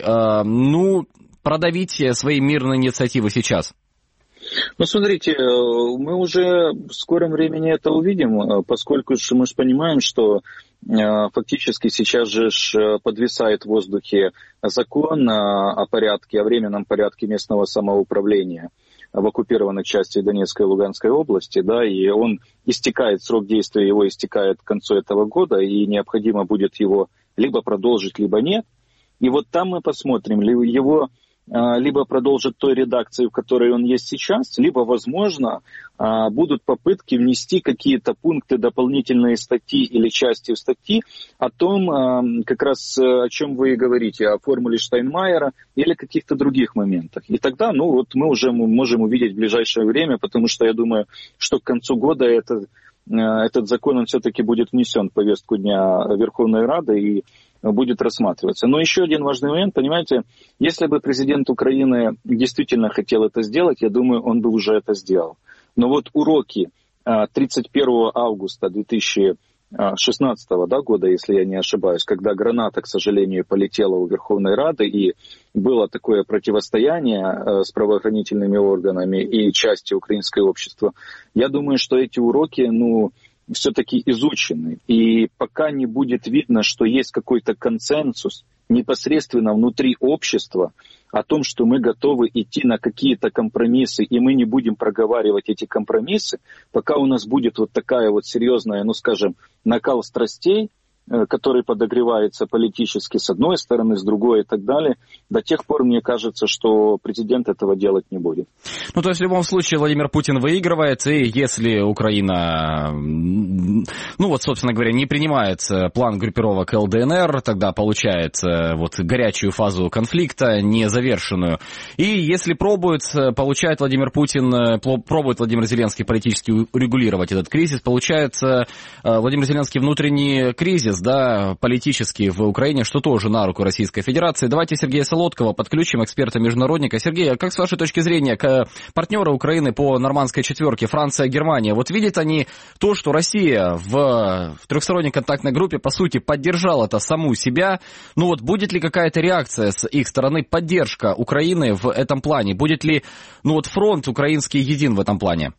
продавить свои мирные инициативы сейчас? Смотрите, мы уже в скором времени это увидим, поскольку мы же понимаем, что фактически сейчас же подвисает в воздухе закон о временном порядке местного самоуправления в оккупированной части Донецкой и Луганской области, да, и он истекает, срок действия его истекает к концу этого года, и необходимо будет его либо продолжить, либо нет. И вот там мы посмотрим, его либо продолжит той редакции, в которой он есть сейчас, либо, возможно, будут попытки внести какие-то пункты, дополнительные статьи или части статьи о том, как раз о чем вы и говорите, о формуле Штайнмайера или каких-то других моментах. И тогда, мы уже можем увидеть в ближайшее время, потому что я думаю, что к концу года этот закон, он все-таки будет внесен в повестку дня Верховной Рады и будет рассматриваться. Но еще один важный момент, понимаете, если бы президент Украины действительно хотел это сделать, я думаю, он бы уже это сделал. Но вот уроки 31 августа 2016 года, если я не ошибаюсь, когда граната, к сожалению, полетела у Верховной Рады и было такое противостояние с правоохранительными органами и частью украинского общества, я думаю, что эти уроки, все-таки изучены. И пока не будет видно, что есть какой-то консенсус непосредственно внутри общества о том, что мы готовы идти на какие-то компромиссы, и мы не будем проговаривать эти компромиссы, пока у нас будет вот такая вот серьезная, накал страстей, который подогревается политически с одной стороны, с другой и так далее, до тех пор, мне кажется, что президент этого делать не будет. То есть в любом случае Владимир Путин выигрывает, и если Украина, собственно говоря, не принимает план группировок ЛДНР, тогда получает горячую фазу конфликта, незавершенную. И если получает Владимир Зеленский политически урегулировать этот кризис, получается Владимир Зеленский внутренний кризис, политический в Украине, что тоже на руку Российской Федерации. Давайте Сергея Солодкова подключим, эксперта-международника. Сергей, как с вашей точки зрения партнеры Украины по нормандской четверке, Франция, Германия, видят они то, что Россия в трехсторонней контактной группе, по сути, поддержала-то саму себя, будет ли какая-то реакция с их стороны, поддержка Украины в этом плане? Будет ли, фронт украинский един в этом плане?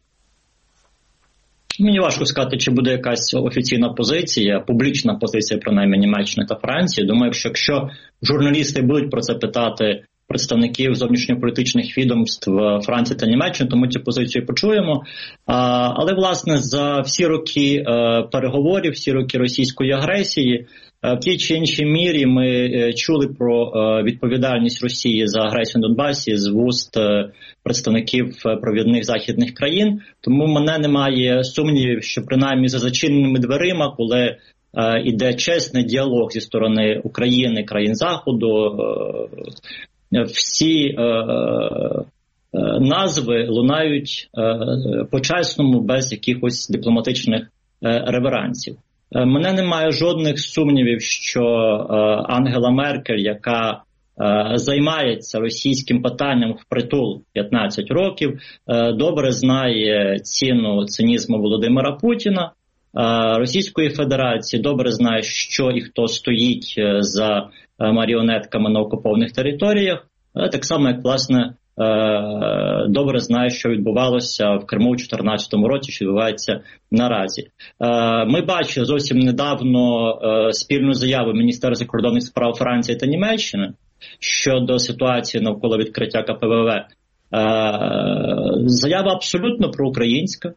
Мені важко сказати, чи буде якась офіційна позиція, публічна позиція, принаймні, Німеччини та Франції. Думаю, якщо журналісти будуть про це питати представників зовнішньополітичних відомств Франції та Німеччини, то ми цю позицію почуємо. Але, власне, за всі роки переговорів, всі роки російської агресії, в тій чи іншій мірі ми чули про відповідальність Росії за агресію на Донбасі з вуст представників провідних західних країн. Тому в мене немає сумнівів, що принаймні за зачиненими дверима, коли іде чесний діалог зі сторони України, країн Заходу, всі назви лунають по-чесному, без якихось дипломатичних реверансів. Мене немає жодних сумнівів, що Ангела Меркель, яка займається російським питанням впритул 15 років, добре знає ціну цинізму Володимира Путіна Російської Федерації добре знає, що і хто стоїть за маріонетками на окупованих територіях, так само, як, власне, добре знає, що відбувалося в Криму у 2014 році, що відбувається наразі. Ми бачили зовсім недавно спільну заяву Міністерства закордонних справ Франції та Німеччини щодо ситуації навколо відкриття КПВВ. Заява абсолютно проукраїнська.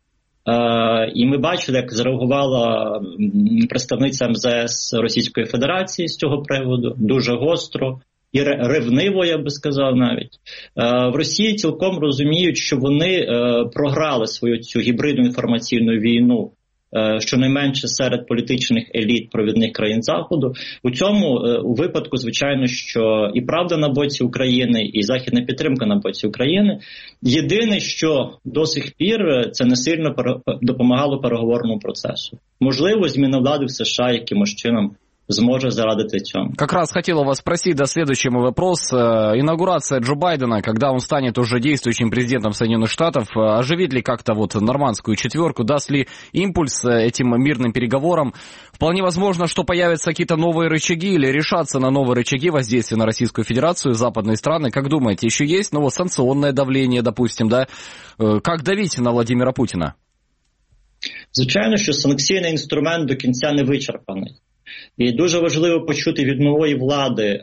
І ми бачили, як зреагувала представниця МЗС Російської Федерації з цього приводу, дуже гостро і ревниво, я би сказав навіть. В Росії цілком розуміють, що вони програли свою цю гібридну інформаційну війну, щонайменше серед політичних еліт провідних країн Заходу. У цьому випадку, звичайно, що і правда на боці України, і західна підтримка на боці України. Єдине, що до сих пір це не сильно допомагало переговорному процесу. Можливо, зміна влади в США якимось чином сможет зарадить этим. Как раз хотел вас спросить, да, следующий мой вопрос. Инаугурация Джо Байдена, когда он станет уже действующим президентом Соединенных Штатов, оживит ли как-то вот нормандскую четверку, даст ли импульс этим мирным переговорам? Вполне возможно, что появятся какие-то новые рычаги или решатся на новые рычаги воздействия на Российскую Федерацию, западные страны. Как думаете, еще есть, ну вот, санкционное давление, допустим, да? Как давить на Владимира Путина? Звичайно, що санкційний інструмент до кінця не вичерпаний. І дуже важливо почути від нової влади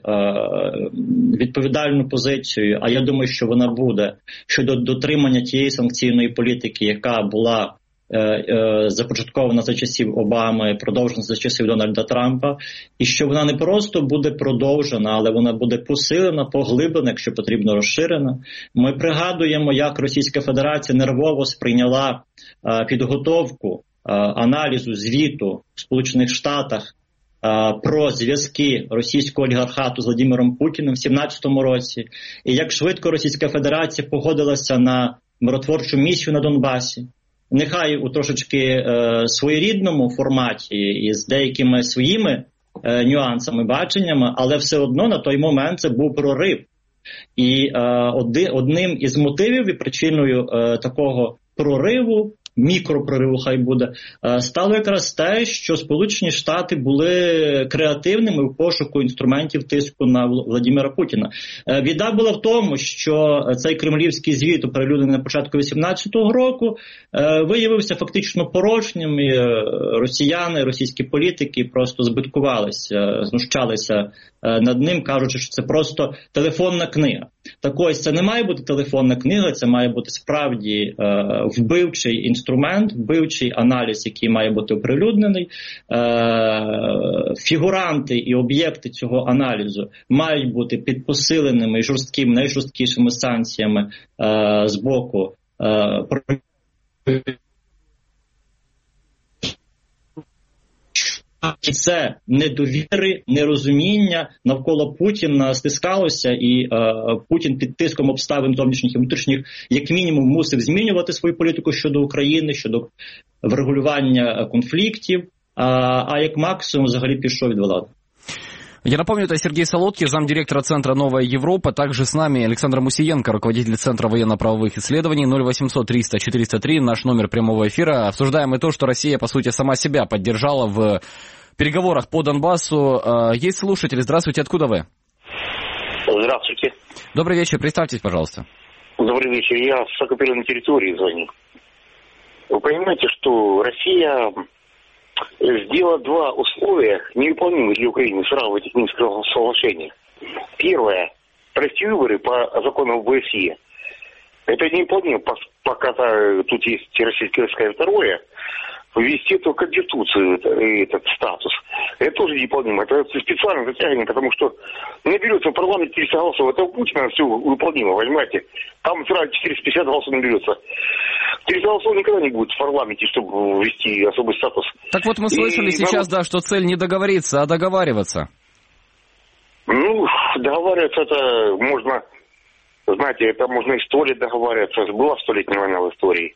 відповідальну позицію, а я думаю, що вона буде, щодо дотримання тієї санкційної політики, яка була започаткована за часів Обами, продовжена за часів Дональда Трампа, і що вона не просто буде продовжена, але вона буде посилена, поглиблена, якщо потрібно, розширена. Ми пригадуємо, як Російська Федерація нервово сприйняла підготовку аналізу звіту в Сполучених Штатах про зв'язки російського олігархату з Владимиром Путіним в 2017 році, і як швидко Російська Федерація погодилася на миротворчу місію на Донбасі. Нехай у трошечки своєрідному форматі і з деякими своїми нюансами, баченнями, але все одно на той момент це був прорив. І одним із мотивів і причиною такого прориву, мікропрориву хай буде, стало якраз те, що Сполучені Штати були креативними в пошуку інструментів тиску на Владимира Путіна. Біда була в тому, що цей кремлівський звіт, оприлюднений на початку 2018 року, виявився фактично порожнім, і росіяни, російські політики просто збиткувалися, знущалися над ним, кажучи, що це просто телефонна книга. Так ось, це не має бути телефонна книга, це має бути справді вбивчий інструмент, вбивчий аналіз, який має бути оприлюднений. Фігуранти і об'єкти цього аналізу мають бути під посиленими і жорсткими, найжорсткішими санкціями з боку це недовіри, нерозуміння навколо Путіна стискалося, і Путін під тиском обставин зовнішніх і внутрішніх як мінімум мусив змінювати свою політику щодо України, щодо врегулювання конфліктів, а як максимум взагалі пішов від влади. Я напомню, это Сергей Солодкий, замдиректора Центра «Новая Европа». Также с нами Александр Мусиенко, руководитель Центра военно-правовых исследований. 0800 300 403, наш номер прямого эфира. Обсуждаем и то, что Россия, по сути, сама себя поддержала в переговорах по Донбассу. Есть слушатели. Здравствуйте, откуда вы? Здравствуйте. Добрый вечер, представьтесь, пожалуйста. Добрый вечер, я с оккупированной территории звоню. Вы понимаете, что Россия сделала два условия, невыполнимых для Украины сразу в этих Минских соглашениях. Первое. Провести выборы по закону ОБСЕ. Это невыполнимо, пока тут есть российское. Второе. Ввести эту конституцию, этот статус. Это тоже невыполнимо. Это специально затягивание, потому что наберется в парламенте 300 голосов. Это у Путина все выполнимо, понимаете? Там сразу 450 голосов наберется. 300 голосов никогда не будет в парламенте, чтобы ввести особый статус. Так вот мы слышали сейчас, да, что цель не договориться, а договариваться. Ну, договариваться это можно, знаете, это можно и 100 лет договариваться. Была 100-летняя война в истории.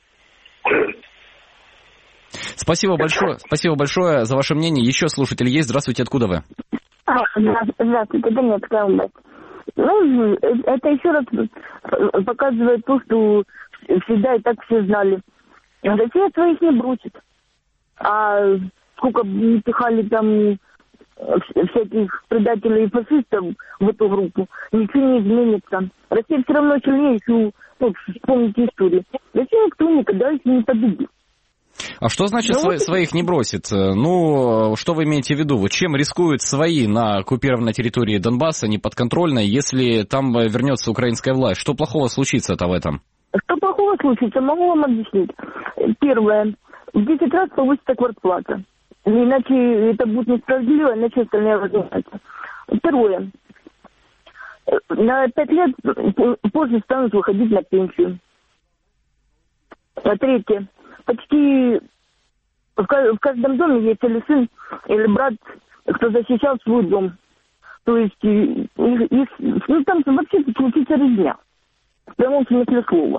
Спасибо большое за ваше мнение. Еще слушатель есть. Здравствуйте, откуда вы? Здравствуйте, Донецкая область. Ну, это еще раз показывает то, что всегда и так все знали. Россия своих не бросит. А сколько бы не пихали там всяких предателей и фашистов в эту группу, ничего не изменится. Россия все равно сильнее, если вспомните историю. Россия никто никогда их не победит. А что значит своих не бросит? Ну, что вы имеете в виду? Вот чем рискуют свои на оккупированной территории Донбасса, неподконтрольной, если там вернется украинская власть? Что плохого случится-то в этом? Что плохого случится, могу вам объяснить. Первое. В 10 раз повысится квартплата. Иначе это будет несправедливо, иначе остальные развиваются. Второе. На 5 лет позже станут выходить на пенсию. Третье. Почти в каждом доме есть или сын, или брат, кто защищал свой дом. То есть там вообще случится резня. В прямом смысле слова.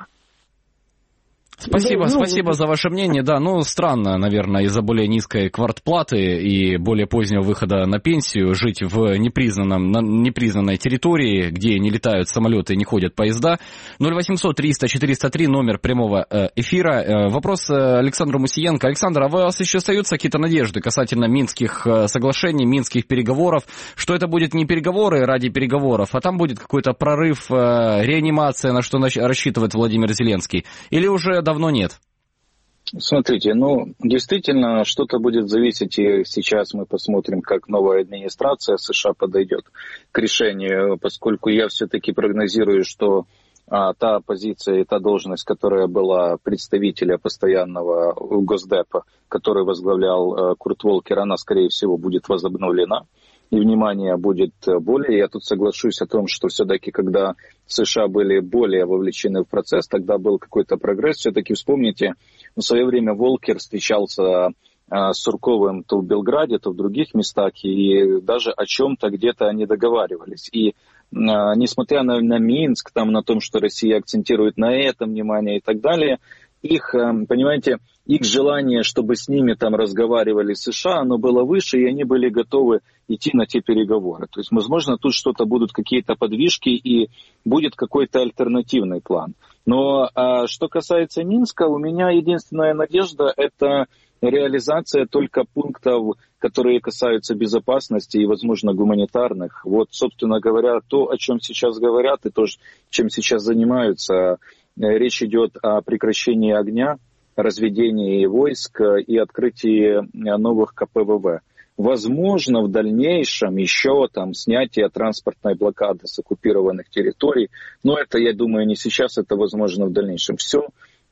Спасибо за ваше мнение. Да, странно, наверное, из-за более низкой квартплаты и более позднего выхода на пенсию жить в непризнанной территории, где не летают самолеты и не ходят поезда. 0800-300-403, номер прямого эфира. Вопрос Александру Мусиенко. Александр, а у вас еще остаются какие-то надежды касательно Минских соглашений, Минских переговоров? Что это будет не переговоры ради переговоров, а там будет какой-то прорыв, реанимация, на что рассчитывает Владимир Зеленский? Или уже давно нет? Смотрите, действительно, что-то будет зависеть, и сейчас мы посмотрим, как новая администрация США подойдет к решению, поскольку я все-таки прогнозирую, что та позиция и та должность, которая была представителя постоянного Госдепа, который возглавлял Курт Волкер, она, скорее всего, будет возобновлена. И внимание будет более. Я тут соглашусь о том, что все-таки, когда США были более вовлечены в процесс, тогда был какой-то прогресс. Все-таки вспомните, в свое время Волкер встречался с Сурковым то в Белграде, то в других местах, и даже о чем-то где-то они договаривались. И несмотря на Минск, на том, что Россия акцентирует на этом внимание и так далее, их желание, чтобы с ними там разговаривали США, оно было выше, и они были готовы идти на те переговоры. То есть, возможно, тут что-то будут какие-то подвижки и будет какой-то альтернативный план. Но что касается Минска, у меня единственная надежда – это реализация только пунктов, которые касаются безопасности и, возможно, гуманитарных. Вот, собственно говоря, то, о чем сейчас говорят и то, чем сейчас занимаются. Речь идет о прекращении огня, разведении войск и открытии новых КПВВ. Возможно, в дальнейшем еще снятие транспортной блокады с оккупированных территорий. Но это, я думаю, не сейчас, это возможно в дальнейшем. Все.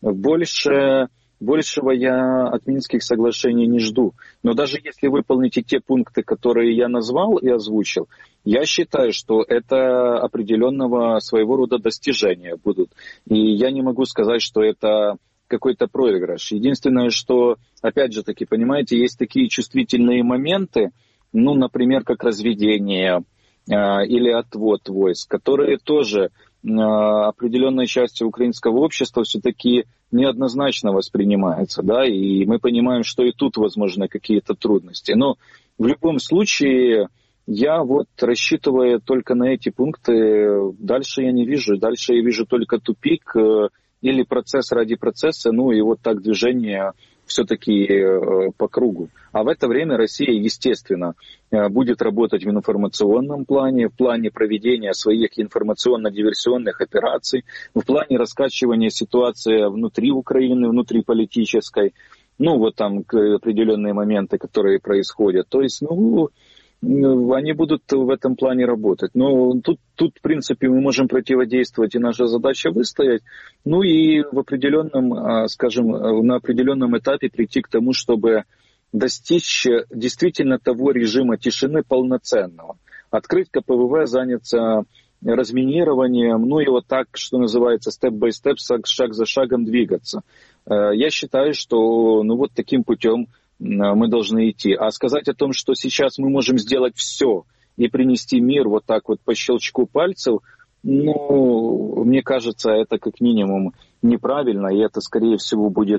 Большего я от Минских соглашений не жду. Но даже если выполните те пункты, которые я назвал и озвучил, я считаю, что это определенного своего рода достижения будут. И я не могу сказать, что это какой-то проигрыш. Единственное, что, опять же таки, понимаете, есть такие чувствительные моменты, например, как разведение или отвод войск, которые тоже определенной частью украинского общества все-таки неоднозначно воспринимаются, да, и мы понимаем, что и тут возможны какие-то трудности. Но в любом случае я рассчитываю только на эти пункты, дальше я не вижу, дальше я вижу только тупик или процесс ради процесса, и так движение все-таки по кругу. А в это время Россия, естественно, будет работать в информационном плане, в плане проведения своих информационно-диверсионных операций, в плане раскачивания ситуации внутри Украины, внутриполитической, определенные моменты, которые происходят. То есть, они будут в этом плане работать. Но тут, в принципе, мы можем противодействовать, и наша задача выстоять. И в определенном, на определенном этапе прийти к тому, чтобы достичь действительно того режима тишины полноценного. Открыть КПВВ, заняться разминированием, и так, что называется, степ-бай-степ, шаг за шагом двигаться. Я считаю, что таким путем мы должны идти. А сказать о том, что сейчас мы можем сделать все и принести мир по щелчку пальцев, мне кажется, это как минимум неправильно, и это, скорее всего, будет,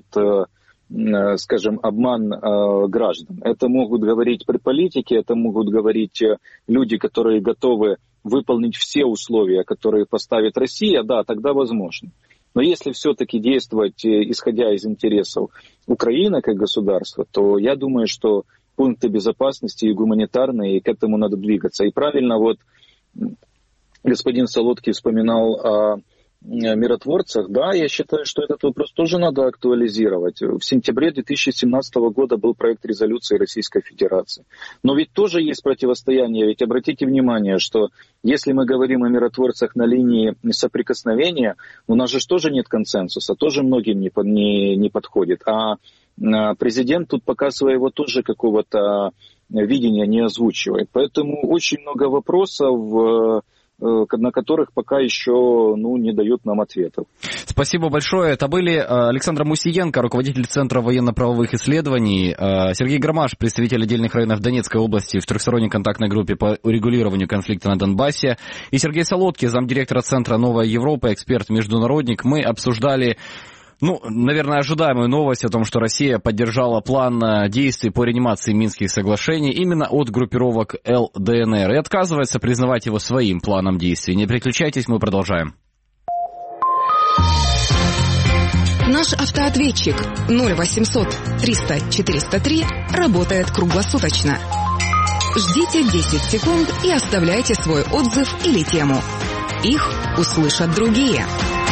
обман граждан. Это могут говорить при политике, это могут говорить люди, которые готовы выполнить все условия, которые поставит Россия, да, тогда возможно. Но если все-таки действовать, исходя из интересов Украины как государства, то я думаю, что пункты безопасности и гуманитарные, и к этому надо двигаться. И правильно вот господин Солодкий вспоминал о миротворцах. Да, я считаю, что этот вопрос тоже надо актуализировать. В сентябре 2017 года был проект резолюции Российской Федерации. Но ведь тоже есть противостояние. Ведь обратите внимание, что если мы говорим о миротворцах на линии соприкосновения, у нас же тоже нет консенсуса, тоже многим не подходит. А президент тут пока своего тоже какого-то видения не озвучивает. Поэтому очень много вопросов, на которых пока еще не дают нам ответов. Спасибо большое. Это были Александр Мусиенко, руководитель Центра военно-правовых исследований, Сергей Громаш, представитель отдельных районов Донецкой области в трехсторонней контактной группе по урегулированию конфликта на Донбассе, и Сергей Солодкий, замдиректора Центра «Новая Европа», эксперт-международник. Мы обсуждали наверное, ожидаемую новость о том, что Россия поддержала план действий по реанимации Минских соглашений именно от группировок ЛДНР и отказывается признавать его своим планом действий. Не переключайтесь, мы продолжаем. Наш автоответчик 0800 300 403 работает круглосуточно. Ждите 10 секунд и оставляйте свой отзыв или тему. Их услышат другие.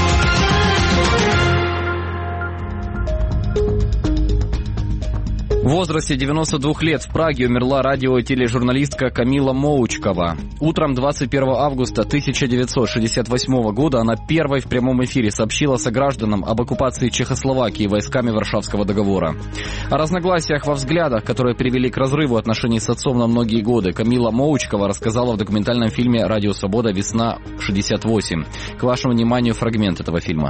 В возрасте 92 лет в Праге умерла радио- и тележурналистка Камила Моучкова. Утром 21 августа 1968 года она первой в прямом эфире сообщила согражданам об оккупации Чехословакии войсками Варшавского договора. О разногласиях во взглядах, которые привели к разрыву отношений с отцом на многие годы, Камила Моучкова рассказала в документальном фильме «Радио Свобода. Весна 68». К вашему вниманию фрагмент этого фильма.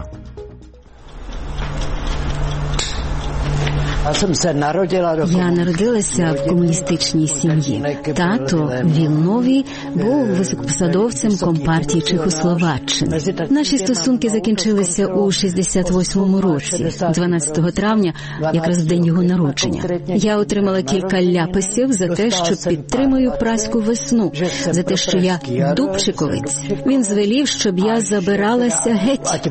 Я народилася в комуністичній сім'ї. Тато Вільновій був високопосадовцем Компартії Чехословаччини. Наші стосунки закінчилися у 68-му році, 12 травня, якраз в день його народження. Я отримала кілька ляпасів за те, що підтримую праську весну, за те, що я дубчиковець. Він звелів, щоб я забиралася геть.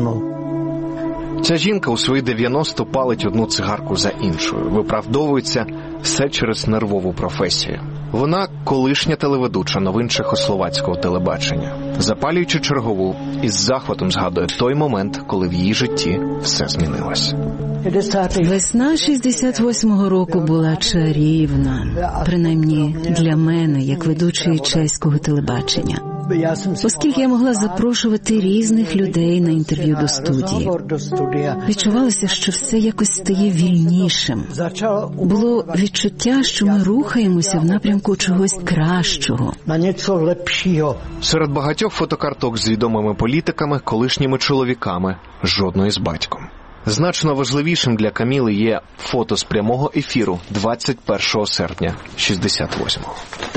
Ця жінка у свої 90 палить одну цигарку за іншою, виправдовується все через нервову професію. Вона колишня телеведуча новин чехословацького телебачення. Запалюючи чергову, із захватом згадує той момент, коли в її житті все змінилось. Весна 68-го року була чарівна, принаймні для мене, як ведучої чеського телебачення. Оскільки я могла запрошувати різних людей на інтерв'ю до студії. Відчувалося, що все якось стає вільнішим. Було відчуття, що ми рухаємося в напрямку чогось кращого. Серед багатьох фотокарток з відомими політиками, колишніми чоловіками, жодної з батьком. Значно важливішим для Каміли є фото з прямого ефіру 21 серпня 68-го.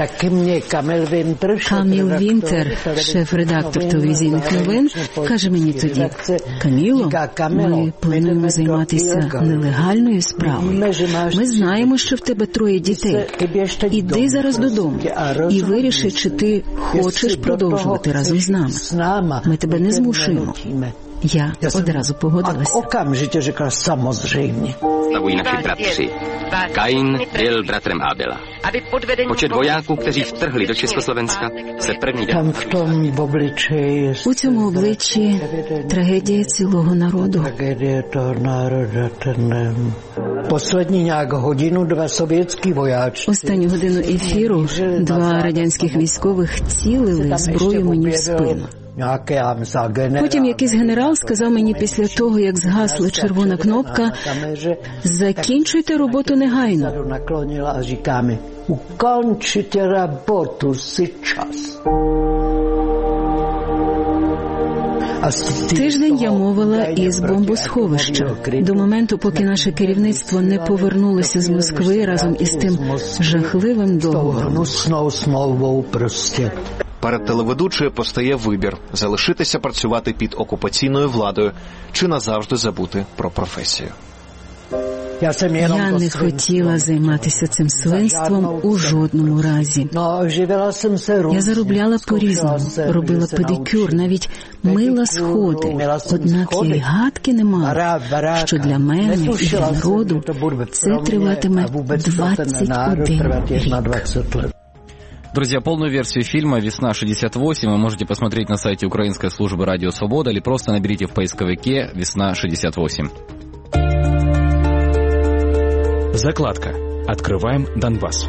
Каміл Вінтер, шеф-редактор телевізійних новин, каже мені тоді: «Каміло, ми плануємо займатися нелегальною справою. Ми знаємо, що в тебе 3 дітей. Іди зараз додому і виріши, чи ти хочеш продовжувати разом з нами. Ми тебе не змушуємо». Я одразу погодилася. Okamžitě řekla samozřejmě. Stavují naši bratři. Kain byl bratrem Abela. Počet vojáků, kteří vtrhli do Československa, se první den. Tam v tom obličeji. У цьому обличчі трагедія цілого народу. Tragédie toho národa. Poslední nějak hodinu 2 sovětský vojáci. Останню годину ефіру 2 радянських військових цілили зброю мені в спину. Потім якийсь генерал сказав мені після того, як згасла червона кнопка: «Закінчуйте роботу негайно». «Укончите роботу сейчас». Тиждень я мовила із бомбосховища. До моменту, поки наше керівництво не повернулося з Москви разом із тим жахливим договором. Перед телеведучою постає вибір – залишитися працювати під окупаційною владою чи назавжди забути про професію. Я не хотіла займатися цим свинством у жодному разі. Я заробляла по-різному, робила педикюр, навіть мила сходи. Однак я й гадки не мала, що для мене і для народу це триватиме 21 рік. Друзья, полную версию фильма «Весна-68» вы можете посмотреть на сайте Украинской службы «Радио Свобода» или просто наберите в поисковике «Весна-68». Закладка. Открываем Донбасс.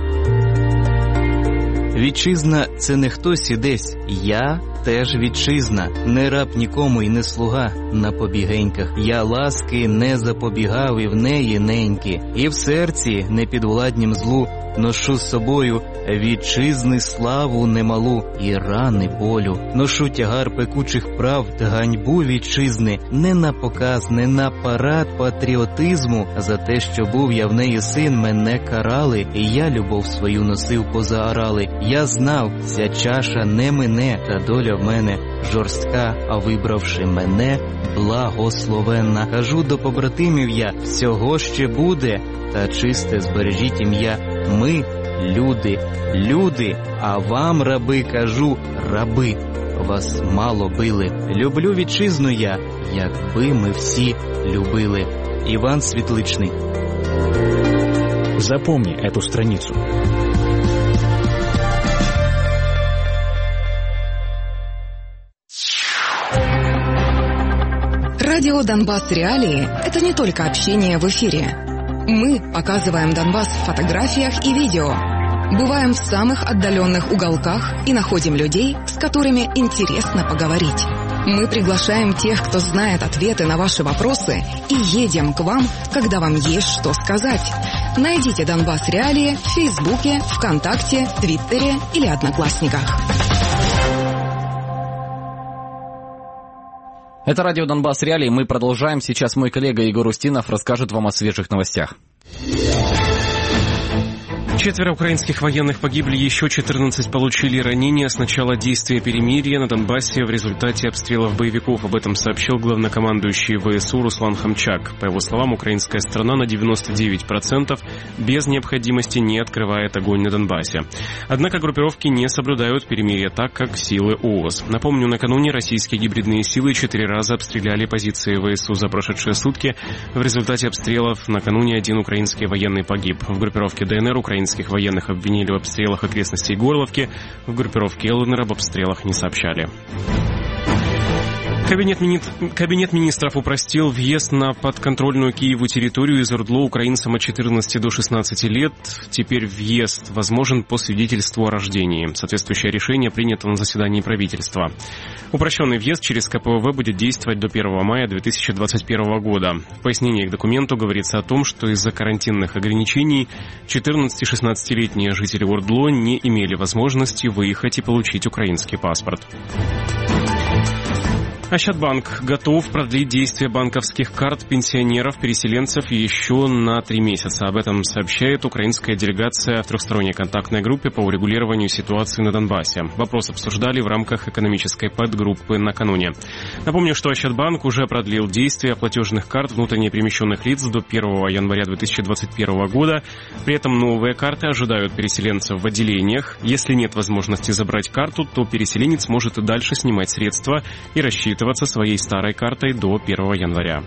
Вітчизна – це не хтось і десь. Я теж вітчизна. Не раб нікому і не слуга на побігеньках. Я ласки не запобігав і в неї неньки. І в серці не підвладнім злу ношу з собою вітчизни славу немалу і рани болю. Ношу тягар пекучих правд, ганьбу вітчизни, не на показ, не на парад патріотизму. За те, що був я в неї син, мене карали, і я любов свою носив поза орали. Я знав, ця чаша не мине, та доля в мене жорстка, а вибравши мене, благословенна. Кажу до побратимів я, всього ще буде, та чисте збережіть ім'я. Ми люди, люди, а вам, раби, кажу, раби, вас мало били. Люблю вітчизну я, якби ми всі любили. Іван Світличний. Запомни эту страницу. Радио «Донбасс. Реалии» — это не только общение в эфире. Мы показываем Донбасс в фотографиях и видео. Бываем в самых отдаленных уголках и находим людей, с которыми интересно поговорить. Мы приглашаем тех, кто знает ответы на ваши вопросы, и едем к вам, когда вам есть что сказать. Найдите «Донбасс. Реалии» в Фейсбуке, ВКонтакте, Твиттере или Одноклассниках. Это радио «Донбасс. Реалии». Мы продолжаем. Сейчас мой коллега Егор Устинов расскажет вам о свежих новостях. 4 украинских военных погибли, еще 14 получили ранения с начала действия перемирия на Донбассе в результате обстрелов боевиков. Об этом сообщил главнокомандующий ВСУ Руслан Хамчак. По его словам, украинская сторона на 99% без необходимости не открывает огонь на Донбассе. Однако группировки не соблюдают перемирие так, как силы ООС. Напомню, накануне российские гибридные силы 4 раза обстреляли позиции ВСУ за прошедшие сутки. В результате обстрелов накануне один украинский военный погиб. В группировке ДНР украинских военных обвинили в обстрелах окрестностей Горловки. В группировке ЛНР об обстрелах не сообщали. Кабинет министров упростил въезд на подконтрольную Киеву территорию из ОРДЛО украинцам от 14 до 16 лет. Теперь въезд возможен по свидетельству о рождении. Соответствующее решение принято на заседании правительства. Упрощенный въезд через КПВВ будет действовать до 1 мая 2021 года. В пояснении к документу говорится о том, что из-за карантинных ограничений 14-16-летние жители ОРДЛО не имели возможности выехать и получить украинский паспорт. Ощадбанк готов продлить действие банковских карт пенсионеров-переселенцев еще на 3 месяца. Об этом сообщает украинская делегация в трехсторонней контактной группе по урегулированию ситуации на Донбассе. Вопрос обсуждали в рамках экономической подгруппы накануне. Напомню, что Ощадбанк уже продлил действие платежных карт внутренне перемещенных лиц до 1 января 2021 года. При этом новые карты ожидают переселенцев в отделениях. Если нет возможности забрать карту, то переселенец может и дальше снимать средства и рассчитывать своей старой картой до 1 января.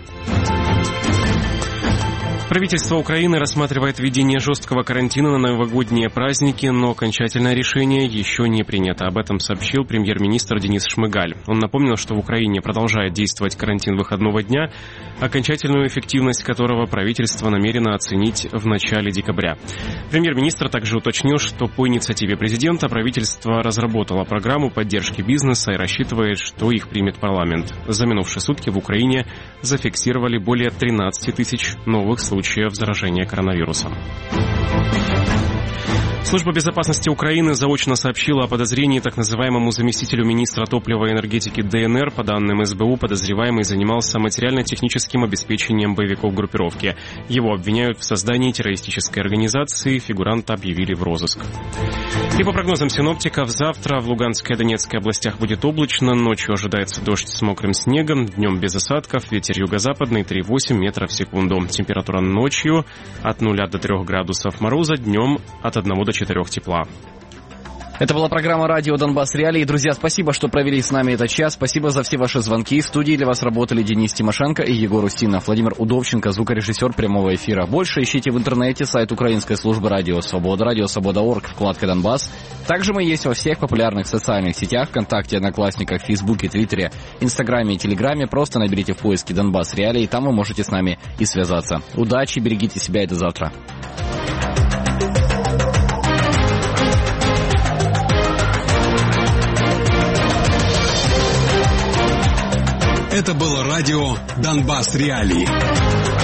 Правительство Украины рассматривает введение жесткого карантина на новогодние праздники, но окончательное решение еще не принято. Об этом сообщил премьер-министр Денис Шмыгаль. Он напомнил, что в Украине продолжает действовать карантин выходного дня, окончательную эффективность которого правительство намерено оценить в начале декабря. Премьер-министр также уточнил, что по инициативе президента правительство разработало программу поддержки бизнеса и рассчитывает, что их примет парламент. За минувшие сутки в Украине зафиксировали более 13 тысяч новых случаев заражения коронавирусом. Служба безопасности Украины заочно сообщила о подозрении так называемому заместителю министра топлива и энергетики ДНР. По данным СБУ, подозреваемый занимался материально-техническим обеспечением боевиков группировки. Его обвиняют в создании террористической организации, фигуранта объявили в розыск. И по прогнозам синоптиков, завтра в Луганской и Донецкой областях будет облачно, ночью ожидается дождь с мокрым снегом, днем без осадков, ветер юго-западный 3,8 метров в секунду. Температура ночью от 0 до 3 градусов мороза, днем от 1 до 4 тепла. Это была программа «Радио Донбасс Реалии». Друзья, спасибо, что провели с нами этот час. Спасибо за все ваши звонки. В студии для вас работали Денис Тимошенко и Егор Устинов. Владимир Удовченко, звукорежиссер прямого эфира. Больше ищите в интернете сайт украинской службы «Радио Свобода», радиосвобода.орг, вкладка «Донбасс». Также мы есть во всех популярных социальных сетях, ВКонтакте, Одноклассниках, Фейсбуке, Твиттере, Инстаграме и Телеграме. Просто наберите в поиске «Донбасс Реалии», там вы можете с нами и связаться. Удачи, берегите себя и до завтра. Это было радио «Донбасс Реалии».